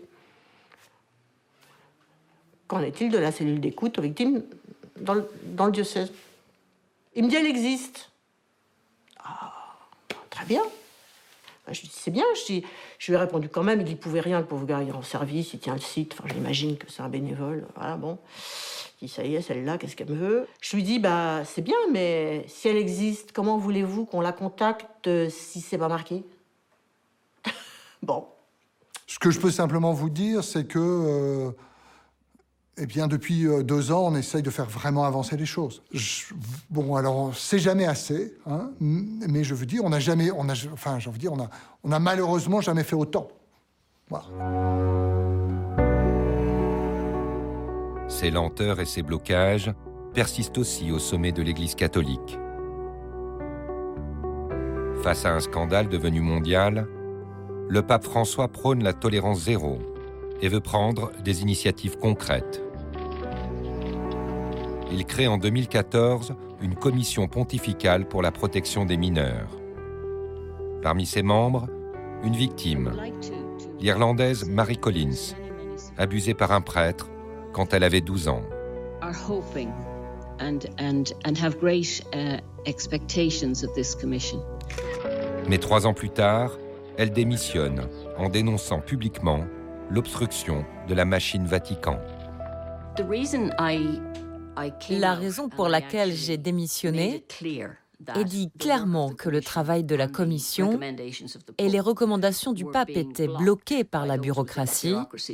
Speaker 15: Qu'en est-il de la cellule d'écoute aux victimes dans le diocèse? Il me dit, elle existe. Ah, très bien. Je lui dis, c'est bien. Je lui ai répondu quand même. Il n'y pouvait rien, le pauvre gars. Il est en service, il tient le site. Enfin, j'imagine que c'est un bénévole. Voilà, bon. Je dis, ça y est, celle-là, qu'est-ce qu'elle me veut? Je lui dis, c'est bien, mais si elle existe, comment voulez-vous qu'on la contacte si c'est pas marqué? Bon.
Speaker 4: Ce que je peux simplement vous dire, c'est que, depuis 2 ans, on essaye de faire vraiment avancer les choses. Alors, c'est jamais assez, hein, mais je veux dire, on a malheureusement jamais fait autant. Voilà.
Speaker 2: Ces lenteurs et ces blocages persistent aussi au sommet de l'Église catholique. Face à un scandale devenu mondial, le pape François prône la tolérance zéro et veut prendre des initiatives concrètes. Il crée en 2014 une commission pontificale pour la protection des mineurs. Parmi ses membres, une victime, l'Irlandaise Mary Collins, abusée par un prêtre quand elle avait 12 ans. Mais 3 ans plus tard, elle démissionne en dénonçant publiquement l'obstruction de la machine Vatican.
Speaker 16: La raison pour laquelle j'ai démissionné est dit clairement que le travail de la Commission et les recommandations du pape étaient bloquées par la bureaucratie.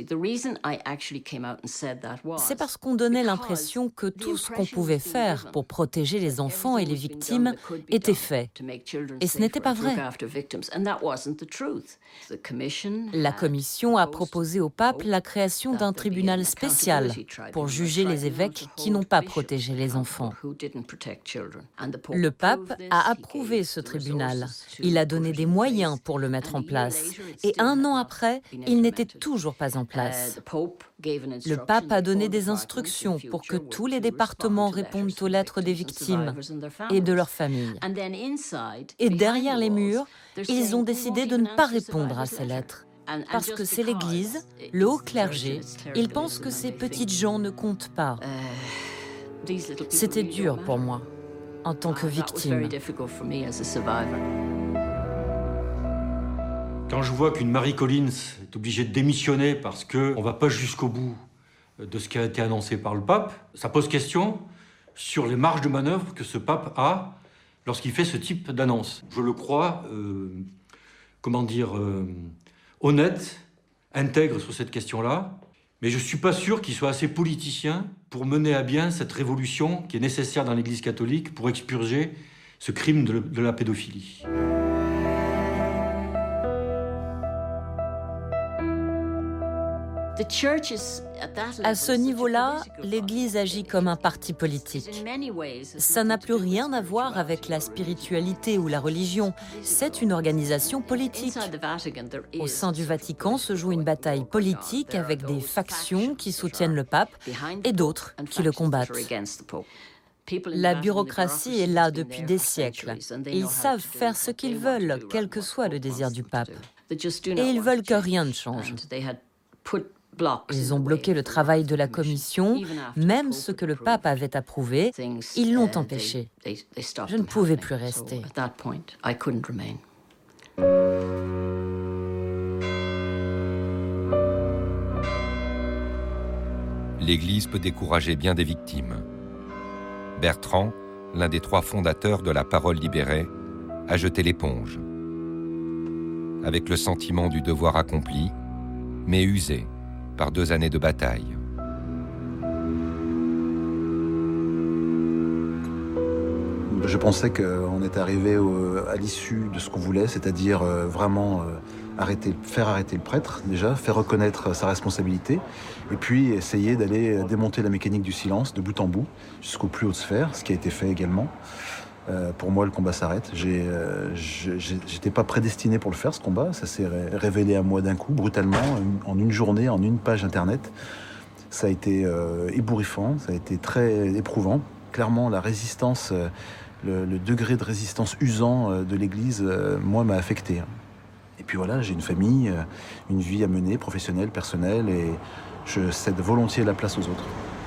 Speaker 16: C'est parce qu'on donnait l'impression que tout ce qu'on pouvait faire pour protéger les enfants et les victimes était fait. Et ce n'était pas vrai. La Commission a proposé au pape la création d'un tribunal spécial pour juger les évêques qui n'ont pas protégé les enfants. Le pape a approuvé ce tribunal. Il a donné des moyens pour le mettre en place. Et 1 an après, il n'était toujours pas en place. Le pape a donné des instructions pour que tous les départements répondent aux lettres des victimes et de leurs familles. Et derrière les murs, ils ont décidé de ne pas répondre à ces lettres. Parce que c'est l'Église, le haut clergé, ils pensent que ces petites gens ne comptent pas. C'était dur pour moi, en tant que victime.
Speaker 14: Quand je vois qu'une Mary Collins est obligée de démissionner parce qu'on ne va pas jusqu'au bout de ce qui a été annoncé par le pape, ça pose question sur les marges de manœuvre que ce pape a lorsqu'il fait ce type d'annonce. Je le crois, honnête, intègre sur cette question-là, mais je ne suis pas sûr qu'il soit assez politicien pour mener à bien cette révolution qui est nécessaire dans l'Église catholique pour expurger ce crime de la pédophilie.
Speaker 16: À ce niveau-là, l'Église agit comme un parti politique. Ça n'a plus rien à voir avec la spiritualité ou la religion. C'est une organisation politique. Au sein du Vatican se joue une bataille politique avec des factions qui soutiennent le pape et d'autres qui le combattent. La bureaucratie est là depuis des siècles. Ils savent faire ce qu'ils veulent, quel que soit le désir du pape. Et ils veulent que rien ne change. Ils ont bloqué le travail de la commission, même ce que le pape avait approuvé, ils l'ont empêché. Je ne pouvais plus rester.
Speaker 2: L'Église peut décourager bien des victimes. Bertrand, l'un des 3 fondateurs de la Parole libérée, a jeté l'éponge. Avec le sentiment du devoir accompli, mais usé par 2 années de bataille.
Speaker 5: Je pensais qu'on était arrivé à l'issue de ce qu'on voulait, c'est-à-dire vraiment faire arrêter le prêtre, déjà, faire reconnaître sa responsabilité, et puis essayer d'aller démonter la mécanique du silence de bout en bout, jusqu'aux plus hautes sphères, ce qui a été fait également. Pour moi, le combat s'arrête. J'étais pas prédestiné pour le faire, ce combat. Ça s'est révélé à moi d'un coup, brutalement, en une journée, en une page internet. Ça a été ébouriffant, ça a été très éprouvant. Clairement, la résistance, le degré de résistance usant de l'Église, moi, m'a affecté. Et puis voilà, j'ai une famille, une vie à mener, professionnelle, personnelle, et je cède volontiers la place aux autres.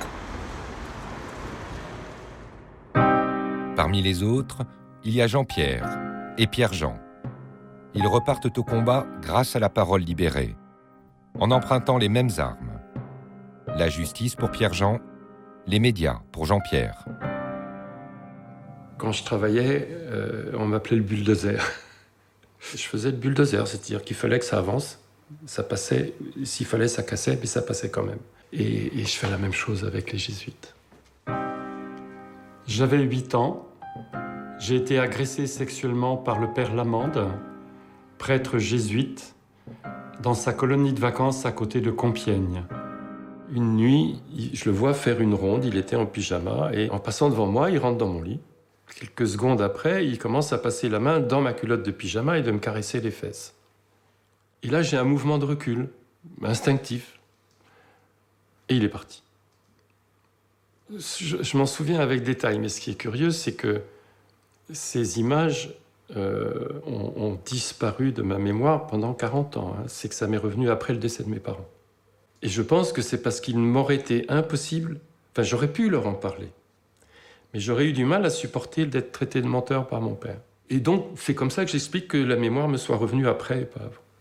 Speaker 2: Parmi les autres, il y a Jean-Pierre et Pierre-Jean. Ils repartent au combat grâce à la Parole libérée, en empruntant les mêmes armes. La justice pour Pierre-Jean, les médias pour Jean-Pierre.
Speaker 9: Quand je travaillais, on m'appelait le bulldozer. Je faisais le bulldozer, c'est-à-dire qu'il fallait que ça avance, ça passait, s'il fallait ça cassait, mais ça passait quand même. Et je fais la même chose avec les jésuites. J'avais 8 ans, j'ai été agressé sexuellement par le père Lamande, prêtre jésuite, dans sa colonie de vacances à côté de Compiègne. Une nuit, je le vois faire une ronde, il était en pyjama, et en passant devant moi, il rentre dans mon lit. Quelques secondes après, il commence à passer la main dans ma culotte de pyjama et de me caresser les fesses. Et là, j'ai un mouvement de recul, instinctif, et il est parti. Je m'en souviens avec détail, mais ce qui est curieux, c'est que ces images ont disparu de ma mémoire pendant 40 ans. C'est que ça m'est revenu après le décès de mes parents. Et je pense que c'est parce qu'il m'aurait été impossible, enfin j'aurais pu leur en parler, mais j'aurais eu du mal à supporter d'être traité de menteur par mon père. Et donc c'est comme ça que j'explique que la mémoire me soit revenue après et pas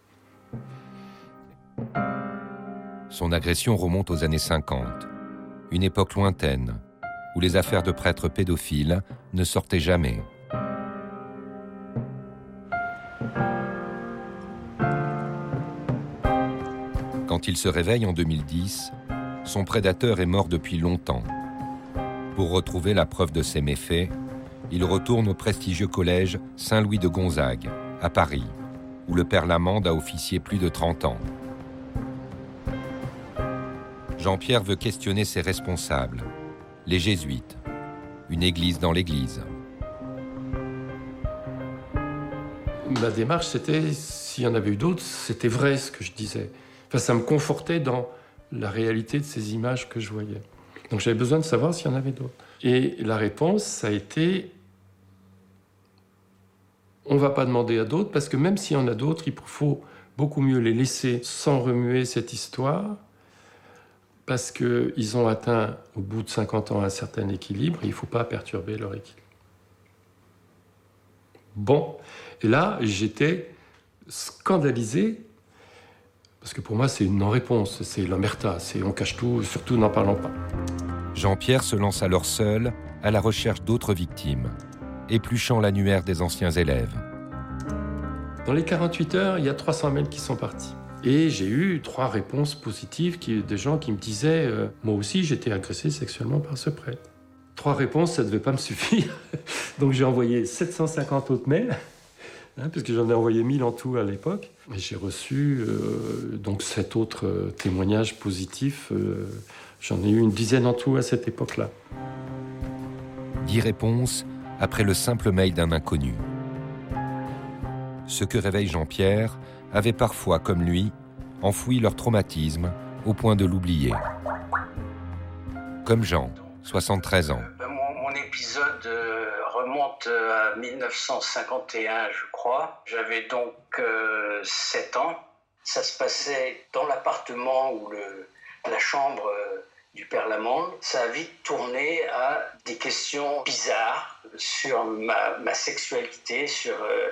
Speaker 9: avant.
Speaker 2: Son agression remonte aux années 50. Une époque lointaine, où les affaires de prêtres pédophiles ne sortaient jamais. Quand il se réveille en 2010, son prédateur est mort depuis longtemps. Pour retrouver la preuve de ses méfaits, il retourne au prestigieux collège Saint-Louis de Gonzague, à Paris, où le père Lamande a officié plus de 30 ans. Jean-Pierre veut questionner ses responsables, les jésuites, une église dans l'église.
Speaker 9: Ma démarche, c'était, s'il y en avait eu d'autres, c'était vrai ce que je disais. Enfin, ça me confortait dans la réalité de ces images que je voyais. Donc j'avais besoin de savoir s'il y en avait d'autres. Et la réponse, ça a été, on ne va pas demander à d'autres, parce que même s'il y en a d'autres, il faut beaucoup mieux les laisser sans remuer cette histoire, parce qu'ils ont atteint, au bout de 50 ans, un certain équilibre, et il ne faut pas perturber leur équilibre. Bon, et là, j'étais scandalisé, parce que pour moi, c'est une non-réponse, c'est l'omerta, c'est on cache tout, surtout n'en parlons pas.
Speaker 2: Jean-Pierre se lance alors seul à la recherche d'autres victimes, épluchant l'annuaire des anciens élèves.
Speaker 9: Dans les 48 heures, il y a 300 mails qui sont partis. Et j'ai eu 3 réponses positives, des gens qui me disaient « Moi aussi, j'ai été agressé sexuellement par ce prêtre ». 3 réponses, ça ne devait pas me suffire. Donc j'ai envoyé 750 autres mails parce que j'en ai envoyé 1000 en tout à l'époque. Et j'ai reçu donc 7 autres témoignages positifs. J'en ai eu une dizaine en tout à cette époque-là.
Speaker 2: 10 réponses après le simple mail d'un inconnu. Ceux que réveille Jean-Pierre avaient parfois, comme lui, enfoui leur traumatisme au point de l'oublier. Comme Jean, 73 ans.
Speaker 17: Mon épisode remonte à 1951, je crois. J'avais donc 7 ans. Ça se passait dans l'appartement où la chambre du père Lamande. Ça a vite tourné à des questions bizarres sur ma sexualité, sur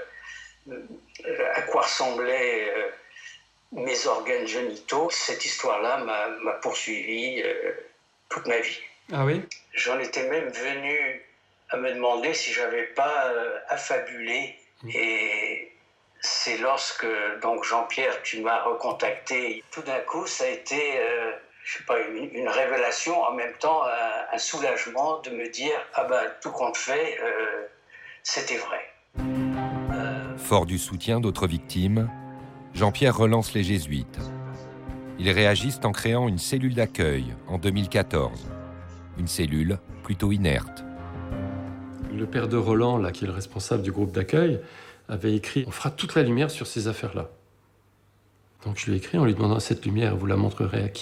Speaker 17: à quoi ressemblaient mes organes génitaux. Cette histoire-là m'a poursuivi toute ma vie.
Speaker 9: Ah oui ?
Speaker 17: J'en étais même venu à me demander si j'avais pas affabulé. Et c'est lorsque, donc Jean-Pierre, tu m'as recontacté. Tout d'un coup, ça a été, je sais pas, une révélation, en même temps un soulagement de me dire « Ah ben, tout compte fait, c'était vrai ».
Speaker 2: Fort du soutien d'autres victimes, Jean-Pierre relance les Jésuites. Ils réagissent en créant une cellule d'accueil en 2014. Une cellule plutôt inerte.
Speaker 9: Le père de Roland, là, qui est le responsable du groupe d'accueil, avait écrit « On fera toute la lumière sur ces affaires-là ». Donc je lui ai écrit en lui demandant « Cette lumière, vous la montrerez à qui ?»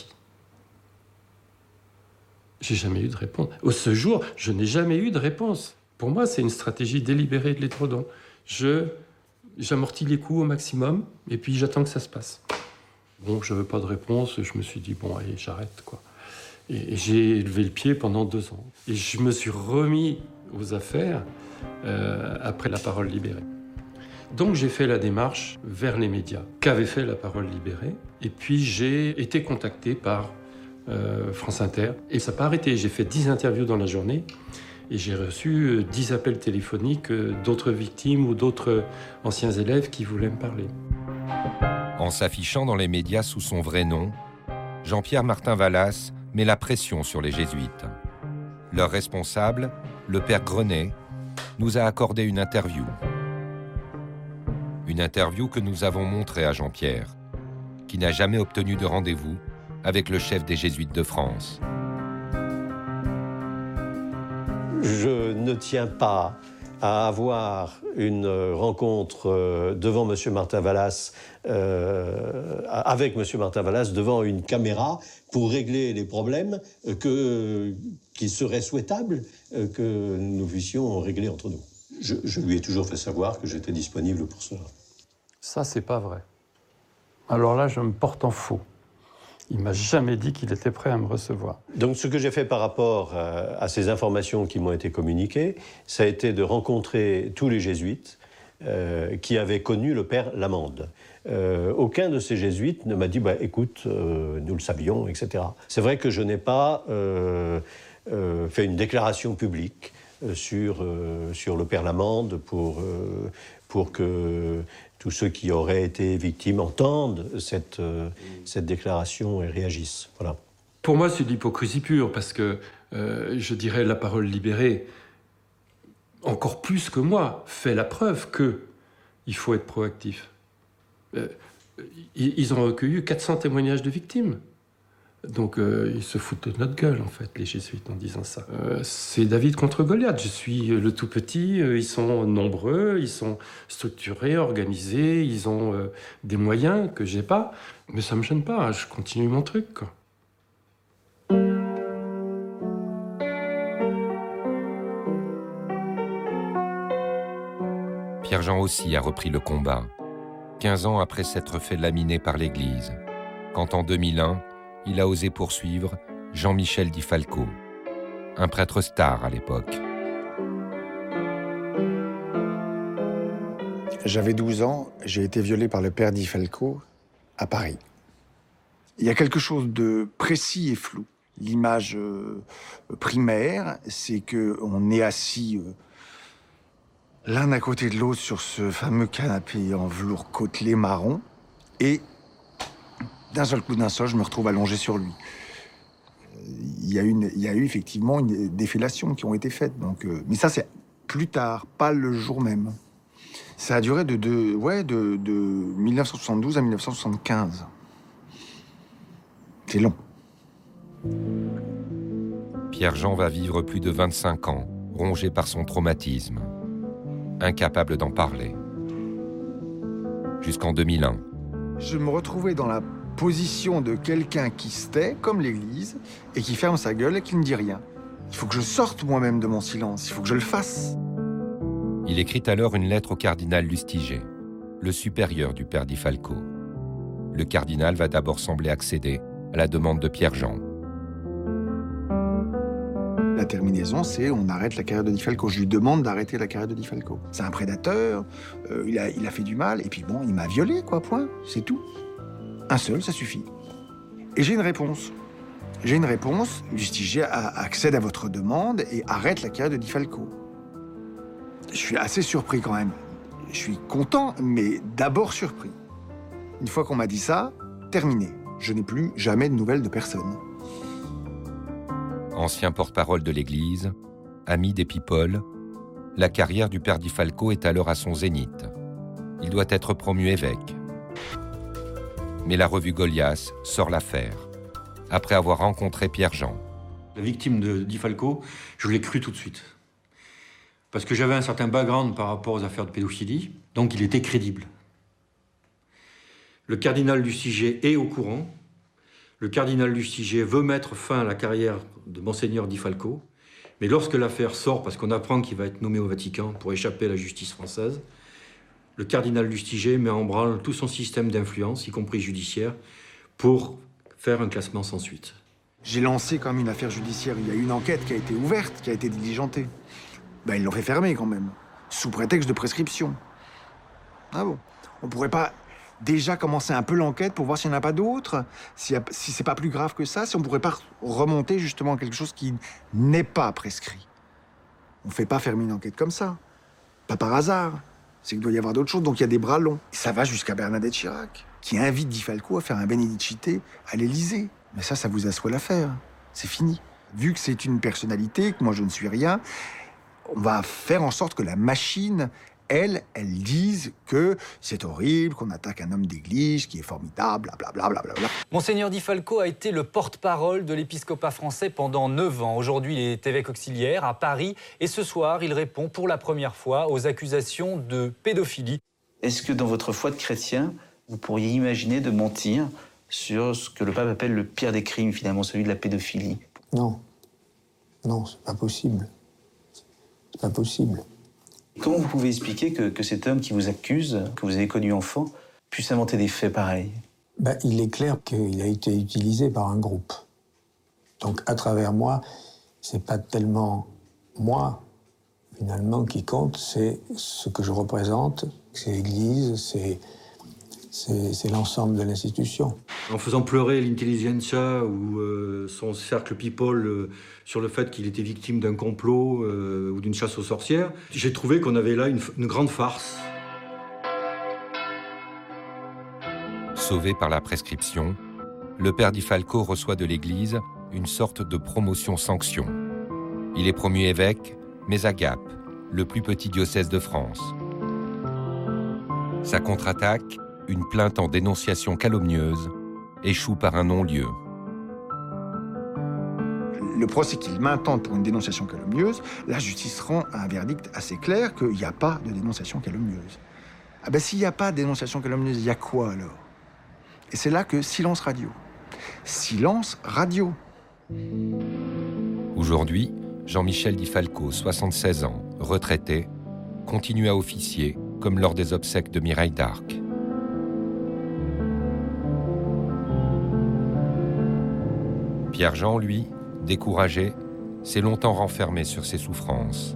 Speaker 9: J'ai jamais eu de réponse. Ce jour, je n'ai jamais eu de réponse. Pour moi, c'est une stratégie délibérée de l'étraudon. J'amortis les coups au maximum et puis j'attends que ça se passe. Bon, je veux pas de réponse, je me suis dit, bon, allez, j'arrête, quoi. Et j'ai levé le pied pendant 2 ans. Et je me suis remis aux affaires après La Parole libérée. Donc j'ai fait la démarche vers les médias qu'avait fait La Parole libérée. Et puis j'ai été contacté par France Inter. Et ça n'a pas arrêté. J'ai fait 10 interviews dans la journée. Et j'ai reçu 10 appels téléphoniques d'autres victimes ou d'autres anciens élèves qui voulaient me parler.
Speaker 2: En s'affichant dans les médias sous son vrai nom, Jean-Pierre Martin Vallas met la pression sur les jésuites. Leur responsable, le père Grenet, nous a accordé une interview. Une interview que nous avons montrée à Jean-Pierre, qui n'a jamais obtenu de rendez-vous avec le chef des Jésuites de France.
Speaker 18: Je ne tiens pas à avoir une rencontre devant M. Martin Vallas, avec M. Martin Vallas devant une caméra pour régler les problèmes qu'il serait souhaitable que nous puissions régler entre nous. Je lui ai toujours fait savoir que j'étais disponible pour cela.
Speaker 9: Ça, c'est pas vrai. Alors là, je me porte en faux. Il m'a jamais dit qu'il était prêt à me recevoir.
Speaker 18: Donc ce que j'ai fait par rapport à ces informations qui m'ont été communiquées, ça a été de rencontrer tous les jésuites qui avaient connu le père Lamande. Aucun de ces jésuites ne m'a dit « écoute, nous le savions, etc. » C'est vrai que je n'ai pas fait une déclaration publique sur le père Lamande pour que tous ceux qui auraient été victimes entendent cette déclaration et réagissent. Voilà.
Speaker 9: Pour moi, c'est de l'hypocrisie pure, parce que, je dirais, La Parole libérée, encore plus que moi, fait la preuve qu'il faut être proactif. Ils ont recueilli 400 témoignages de victimes. Donc, ils se foutent de notre gueule, en fait, les jésuites, en disant ça. C'est David contre Goliath. Je suis le tout petit, ils sont nombreux, ils sont structurés, organisés, ils ont des moyens que j'ai pas. Mais ça me gêne pas, je continue mon truc, quoi.
Speaker 2: Pierre-Jean aussi a repris le combat, 15 ans après s'être fait laminer par l'Église, quand en 2001, il a osé poursuivre Jean-Michel Di Falco, un prêtre star à l'époque.
Speaker 20: J'avais 12 ans, j'ai été violé par le père Di Falco à Paris. Il y a quelque chose de précis et flou. L'image primaire, c'est qu'on est assis l'un à côté de l'autre sur ce fameux canapé en velours côtelé marron, et d'un seul coup, d'un seul, je me retrouve allongé sur lui. Il y a eu effectivement des fellations qui ont été faites. Donc, mais ça, c'est plus tard, pas le jour même. Ça a duré de 1972 à 1975. C'est long.
Speaker 2: Pierre-Jean va vivre plus de 25 ans, rongé par son traumatisme, incapable d'en parler. Jusqu'en 2001.
Speaker 20: Je me retrouvais dans la position de quelqu'un qui se tait, comme l'Église, et qui ferme sa gueule et qui ne dit rien. Il faut que je sorte moi-même de mon silence, il faut que je le fasse.
Speaker 2: Il écrit alors une lettre au cardinal Lustiger, le supérieur du père Di Falco. Le cardinal va d'abord sembler accéder à la demande de Pierre-Jean.
Speaker 20: La terminaison, c'est on arrête la carrière de Di Falco. Je lui demande d'arrêter la carrière de Di Falco. C'est un prédateur, il a fait du mal, et puis bon, il m'a violé, quoi, point, c'est tout. Un seul, ça suffit. Et j'ai une réponse. Lustiger accède à votre demande et arrête la carrière de Di Falco. Je suis assez surpris quand même. Je suis content, mais d'abord surpris. Une fois qu'on m'a dit ça, terminé. Je n'ai plus jamais de nouvelles de personne.
Speaker 2: Ancien porte-parole de l'Église, ami des people, la carrière du père Di Falco est alors à son zénith. Il doit être promu évêque. Mais la revue Goliath sort l'affaire, après avoir rencontré Pierre-Jean.
Speaker 14: La victime de Di Falco, je l'ai cru tout de suite. Parce que j'avais un certain background par rapport aux affaires de pédophilie, donc il était crédible. Le cardinal Lustiger est au courant. Le cardinal Lustiger veut mettre fin à la carrière de Monseigneur Di Falco, mais lorsque l'affaire sort, parce qu'on apprend qu'il va être nommé au Vatican pour échapper à la justice française, le cardinal Lustiger met en branle tout son système d'influence, y compris judiciaire, pour faire un classement sans suite.
Speaker 20: J'ai lancé quand même une affaire judiciaire. Il y a eu une enquête qui a été ouverte, qui a été diligentée. Ben, ils l'ont fait fermer quand même, sous prétexte de prescription. Ah bon? On pourrait pas déjà commencer un peu l'enquête pour voir s'il n'y en a pas d'autres, si c'est pas plus grave que ça, si on pourrait pas remonter justement à quelque chose qui n'est pas prescrit. On fait pas fermer une enquête comme ça. Pas par hasard. C'est qu'il doit y avoir d'autres choses, donc il y a des bras longs. Et ça va jusqu'à Bernadette Chirac, qui invite Di Falco à faire un benedicite à l'Élysée. Mais ça vous assoit l'affaire. C'est fini. Vu que c'est une personnalité, que moi je ne suis rien, on va faire en sorte que la machine, elle dise que c'est horrible, qu'on attaque un homme d'église qui est formidable, blablabla.
Speaker 3: Monseigneur Di Falco a été le porte-parole de l'épiscopat français pendant 9 ans. Aujourd'hui, il est évêque auxiliaire à Paris. Et ce soir, il répond pour la première fois aux accusations de pédophilie.
Speaker 21: Est-ce que dans votre foi de chrétien, vous pourriez imaginer de mentir sur ce que le pape appelle le pire des crimes, finalement, celui de la pédophilie?
Speaker 22: Non. Non, c'est pas possible. C'est pas possible.
Speaker 21: Comment vous pouvez expliquer que cet homme qui vous accuse, que vous avez connu enfant, puisse inventer des faits pareils?
Speaker 22: Il est clair qu'il a été utilisé par un groupe. Donc, à travers moi, c'est pas tellement moi, finalement, qui compte, c'est ce que je représente, c'est l'Église, c'est l'ensemble de l'institution.
Speaker 14: En faisant pleurer l'intelligentsia ou son cercle people sur le fait qu'il était victime d'un complot ou d'une chasse aux sorcières, j'ai trouvé qu'on avait là une grande farce.
Speaker 2: Sauvé par la prescription, le père Di Falco reçoit de l'Église une sorte de promotion-sanction. Il est promu évêque, mais à Gap, le plus petit diocèse de France. Sa contre-attaque, une plainte en dénonciation calomnieuse, échoue par un non-lieu.
Speaker 20: Le procès qu'il m'intente pour une dénonciation calomnieuse, la justice rend un verdict assez clair qu'il n'y a pas de dénonciation calomnieuse. Ah ben s'il n'y a pas de dénonciation calomnieuse, il y a quoi alors? Et c'est là que silence radio. Silence radio.
Speaker 2: Aujourd'hui, Jean-Michel Di Falco, 76 ans, retraité, continue à officier, comme lors des obsèques de Mireille d'Arc. Pierre-Jean, lui, découragé, s'est longtemps renfermé sur ses souffrances.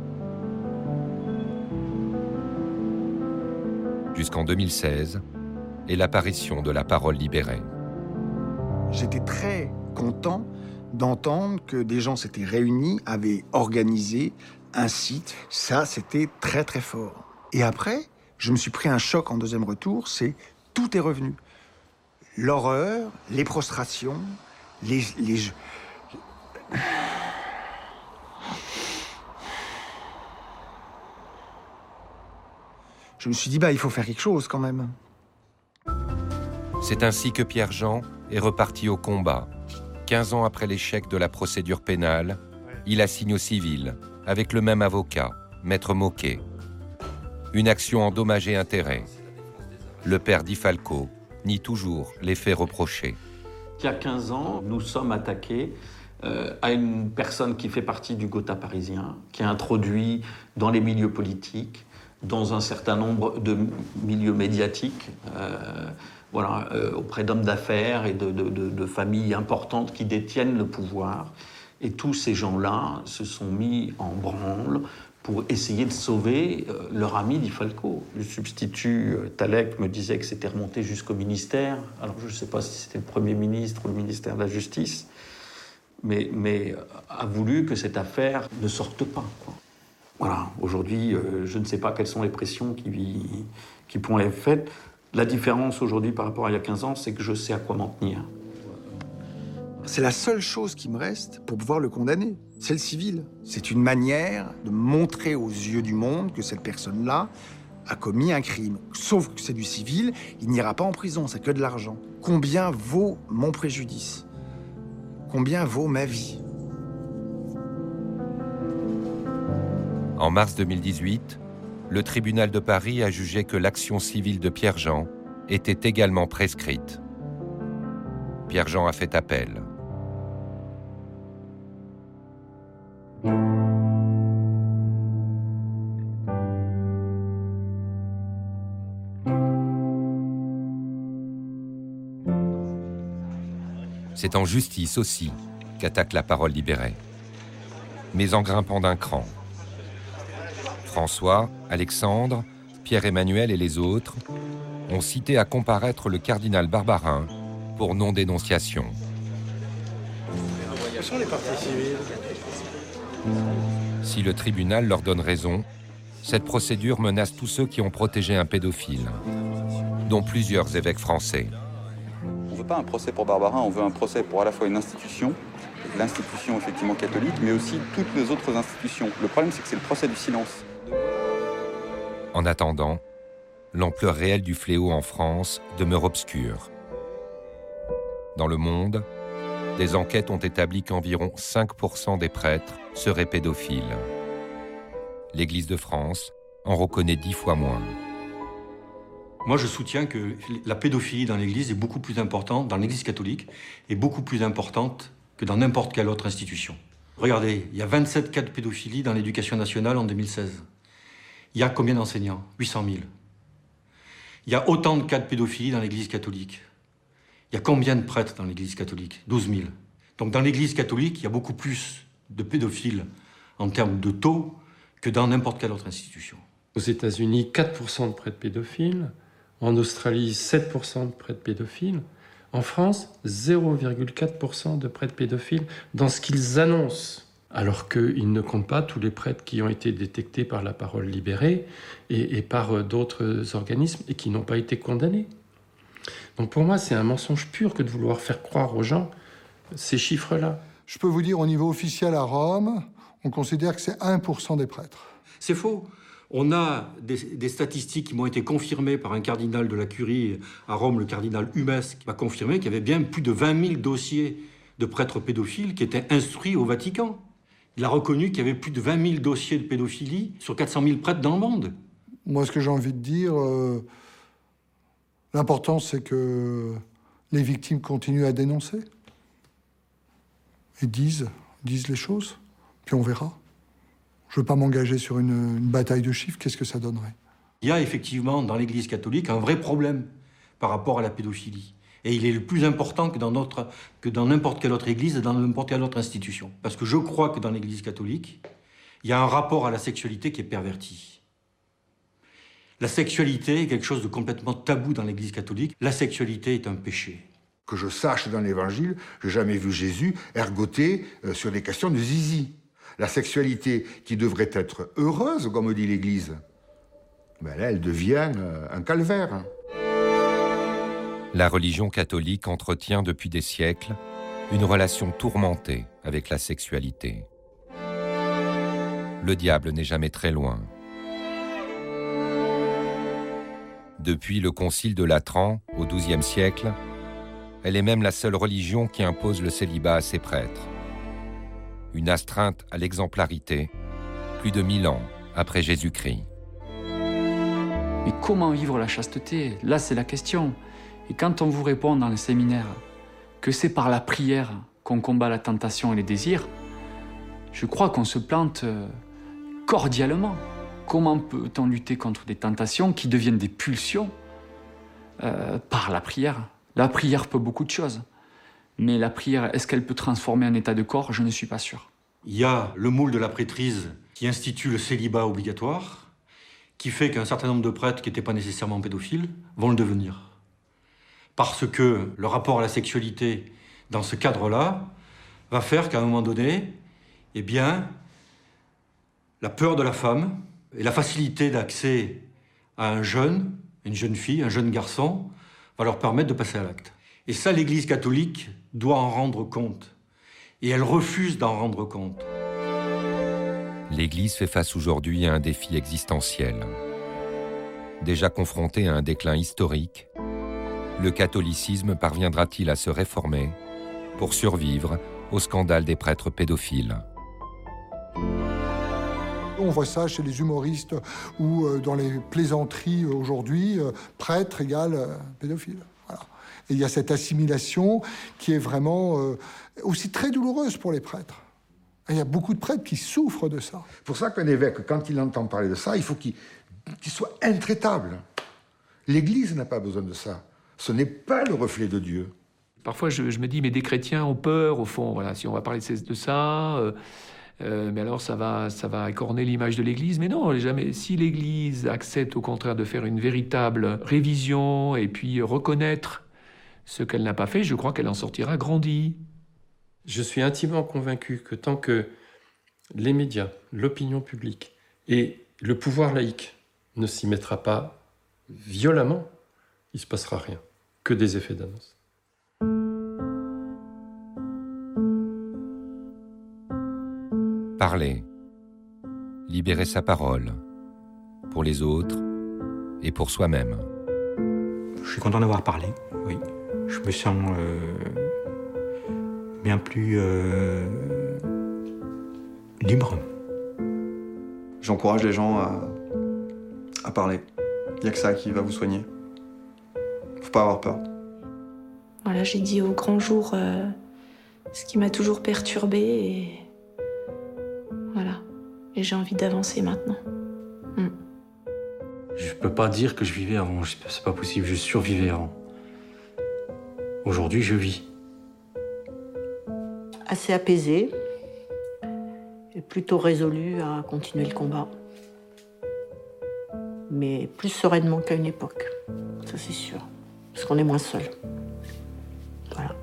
Speaker 2: Jusqu'en 2016 et l'apparition de la parole libérée.
Speaker 20: J'étais très content d'entendre que des gens s'étaient réunis, avaient organisé un site. Ça, c'était très très fort. Et après, je me suis pris un choc en deuxième retour, c'est tout est revenu. L'horreur, les prostrations, Je me suis dit, il faut faire quelque chose quand même.
Speaker 2: C'est ainsi que Pierre-Jean est reparti au combat. 15 ans après l'échec de la procédure pénale, il assigne au civil, avec le même avocat, Maître Moquet. Une action en dommages et intérêts. Le père Di Falco nie toujours les faits reprochés.
Speaker 1: Il y a 15 ans, nous sommes attaqués à une personne qui fait partie du Gotha parisien, qui a introduit dans les milieux politiques, dans un certain nombre de milieux médiatiques, auprès d'hommes d'affaires et de familles importantes qui détiennent le pouvoir. Et tous ces gens-là se sont mis en branle pour essayer de sauver leur ami Di Falco. Le substitut Talek me disait que c'était remonté jusqu'au ministère. Alors je ne sais pas si c'était le Premier ministre ou le ministère de la Justice, mais a voulu que cette affaire ne sorte pas, quoi. Voilà, aujourd'hui, je ne sais pas quelles sont les pressions qui pourront être faites. La différence aujourd'hui par rapport à il y a 15 ans, c'est que je sais à quoi m'en tenir.
Speaker 20: C'est la seule chose qui me reste pour pouvoir le condamner. C'est le civil. C'est une manière de montrer aux yeux du monde que cette personne-là a commis un crime. Sauf que c'est du civil, il n'ira pas en prison, c'est que de l'argent. Combien vaut mon préjudice? Combien vaut ma vie?
Speaker 2: En mars 2018, le tribunal de Paris a jugé que l'action civile de Pierre-Jean était également prescrite. Pierre-Jean a fait appel. C'est en justice aussi qu'attaque la Parole libérée, mais en grimpant d'un cran. François, Alexandre, Pierre-Emmanuel et les autres ont cité à comparaître le cardinal Barbarin pour non-dénonciation.
Speaker 6: Quelles sont les parties civiles?
Speaker 2: Si le tribunal leur donne raison, cette procédure menace tous ceux qui ont protégé un pédophile, dont plusieurs évêques français.
Speaker 23: On ne veut pas un procès pour Barbarin, on veut un procès pour à la fois une institution, l'institution effectivement catholique, mais aussi toutes les autres institutions. Le problème, c'est que c'est le procès du silence.
Speaker 2: En attendant, l'ampleur réelle du fléau en France demeure obscure. Dans le monde, des enquêtes ont établi qu'environ 5% des prêtres seraient pédophiles. L'Église de France en reconnaît 10 fois moins.
Speaker 14: Moi, je soutiens que la pédophilie dans l'Église est beaucoup plus importante, dans l'Église catholique, est beaucoup plus importante que dans n'importe quelle autre institution. Regardez, il y a 27 cas de pédophilie dans l'éducation nationale en 2016. Il y a combien d'enseignants? 800 000. Il y a autant de cas de pédophilie dans l'Église catholique. Il y a combien de prêtres dans l'Église catholique? 12 000. Donc dans l'Église catholique, il y a beaucoup plus de pédophiles en termes de taux que dans n'importe quelle autre institution.
Speaker 9: Aux États-Unis, 4% de prêtres pédophiles. En Australie, 7% de prêtres pédophiles. En France, 0,4% de prêtres pédophiles dans ce qu'ils annoncent. Alors qu'ils ne comptent pas tous les prêtres qui ont été détectés par la Parole libérée et par d'autres organismes et qui n'ont pas été condamnés. Donc pour moi, c'est un mensonge pur que de vouloir faire croire aux gens ces chiffres-là.
Speaker 4: Je peux vous dire, au niveau officiel à Rome, on considère que c'est 1% des prêtres.
Speaker 14: C'est faux. On a des statistiques qui m'ont été confirmées par un cardinal de la Curie à Rome, le cardinal Humès, qui m'a confirmé qu'il y avait bien plus de 20 000 dossiers de prêtres pédophiles qui étaient instruits au Vatican. Il a reconnu qu'il y avait plus de 20 000 dossiers de pédophilie sur 400 000 prêtres dans le monde.
Speaker 4: Moi, ce que j'ai envie de dire, l'important, c'est que les victimes continuent à dénoncer et disent les choses, puis on verra. Je ne veux pas m'engager sur une bataille de chiffres, qu'est-ce que ça donnerait?
Speaker 14: Il y a effectivement dans l'Église catholique un vrai problème par rapport à la pédophilie. Et il est le plus important que dans n'importe quelle autre église et dans n'importe quelle autre institution. Parce que je crois que dans l'Église catholique, il y a un rapport à la sexualité qui est perverti. La sexualité est quelque chose de complètement tabou dans l'Église catholique. La sexualité est un péché.
Speaker 24: Que je sache dans l'Évangile, je n'ai jamais vu Jésus ergoter sur des questions de zizi. La sexualité qui devrait être heureuse, comme dit l'Église, ben là, elle devient un calvaire.
Speaker 2: La religion catholique entretient depuis des siècles une relation tourmentée avec la sexualité. Le diable n'est jamais très loin. Depuis le concile de Latran, au XIIe siècle, elle est même la seule religion qui impose le célibat à ses prêtres. Une astreinte à l'exemplarité, plus de 1000 ans après Jésus-Christ.
Speaker 6: Mais comment vivre la chasteté? Là, c'est la question. Et quand on vous répond dans les séminaires que c'est par la prière qu'on combat la tentation et les désirs, je crois qu'on se plante cordialement. Comment peut-on lutter contre des tentations qui deviennent des pulsions par la prière? La prière peut beaucoup de choses. Mais la prière, est-ce qu'elle peut transformer un état de corps? Je ne suis pas sûr.
Speaker 14: Il y a le moule de la prêtrise qui institue le célibat obligatoire, qui fait qu'un certain nombre de prêtres qui n'étaient pas nécessairement pédophiles vont le devenir. Parce que le rapport à la sexualité, dans ce cadre-là, va faire qu'à un moment donné, eh bien, la peur de la femme et la facilité d'accès à un jeune, une jeune fille, un jeune garçon, va leur permettre de passer à l'acte. Et ça, l'Église catholique doit en rendre compte. Et elle refuse d'en rendre compte.
Speaker 2: L'Église fait face aujourd'hui à un défi existentiel. Déjà confronté à un déclin historique, le catholicisme parviendra-t-il à se réformer pour survivre au scandale des prêtres pédophiles?
Speaker 4: On voit ça chez les humoristes ou dans les plaisanteries aujourd'hui, prêtre égale pédophile. Voilà. Et il y a cette assimilation qui est vraiment aussi très douloureuse pour les prêtres. Et il y a beaucoup de prêtres qui souffrent de ça.
Speaker 24: C'est pour ça qu'un évêque, quand il entend parler de ça, il faut qu'il soit intraitable. L'Église n'a pas besoin de ça. Ce n'est pas le reflet de Dieu.
Speaker 10: Parfois, je me dis, mais des chrétiens ont peur, au fond. Voilà, si on va parler de ça, mais alors ça va écorner l'image de l'Église. Mais non, jamais. Si l'Église accepte au contraire de faire une véritable révision et puis reconnaître ce qu'elle n'a pas fait, je crois qu'elle en sortira grandie.
Speaker 9: Je suis intimement convaincu que tant que les médias, l'opinion publique et le pouvoir laïque ne s'y mettra pas violemment, il ne se passera rien, que des effets d'annonce.
Speaker 2: Parler, libérer sa parole, pour les autres et pour soi-même.
Speaker 7: Je suis content d'avoir parlé, oui. Je me sens bien plus libre.
Speaker 8: J'encourage les gens à parler. Il n'y a que ça qui va vous soigner. Faut pas avoir peur.
Speaker 13: Voilà, j'ai dit au grand jour ce qui m'a toujours perturbée et voilà. Et j'ai envie d'avancer maintenant.
Speaker 7: Je peux pas dire que je vivais avant, c'est pas possible, je survivais avant. Aujourd'hui, je vis.
Speaker 15: Assez apaisée et plutôt résolue à continuer le combat. Mais plus sereinement qu'à une époque, ça c'est sûr. Parce qu'on est moins seul. Voilà.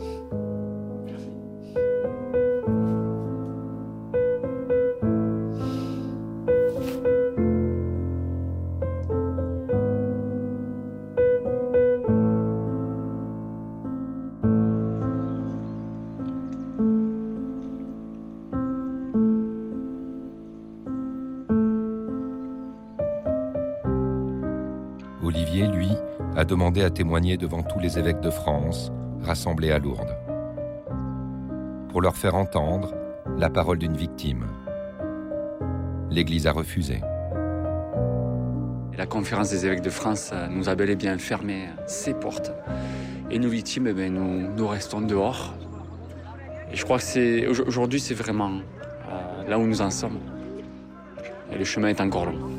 Speaker 2: Olivier, lui, a demandé à témoigner devant tous les évêques de France, rassemblés à Lourdes, pour leur faire entendre la parole d'une victime. L'Église a refusé.
Speaker 6: La conférence des évêques de France nous a bel et bien fermé ses portes. Et nous victimes, nous restons dehors. Et je crois que aujourd'hui, c'est vraiment là où nous en sommes. Et le chemin est encore long.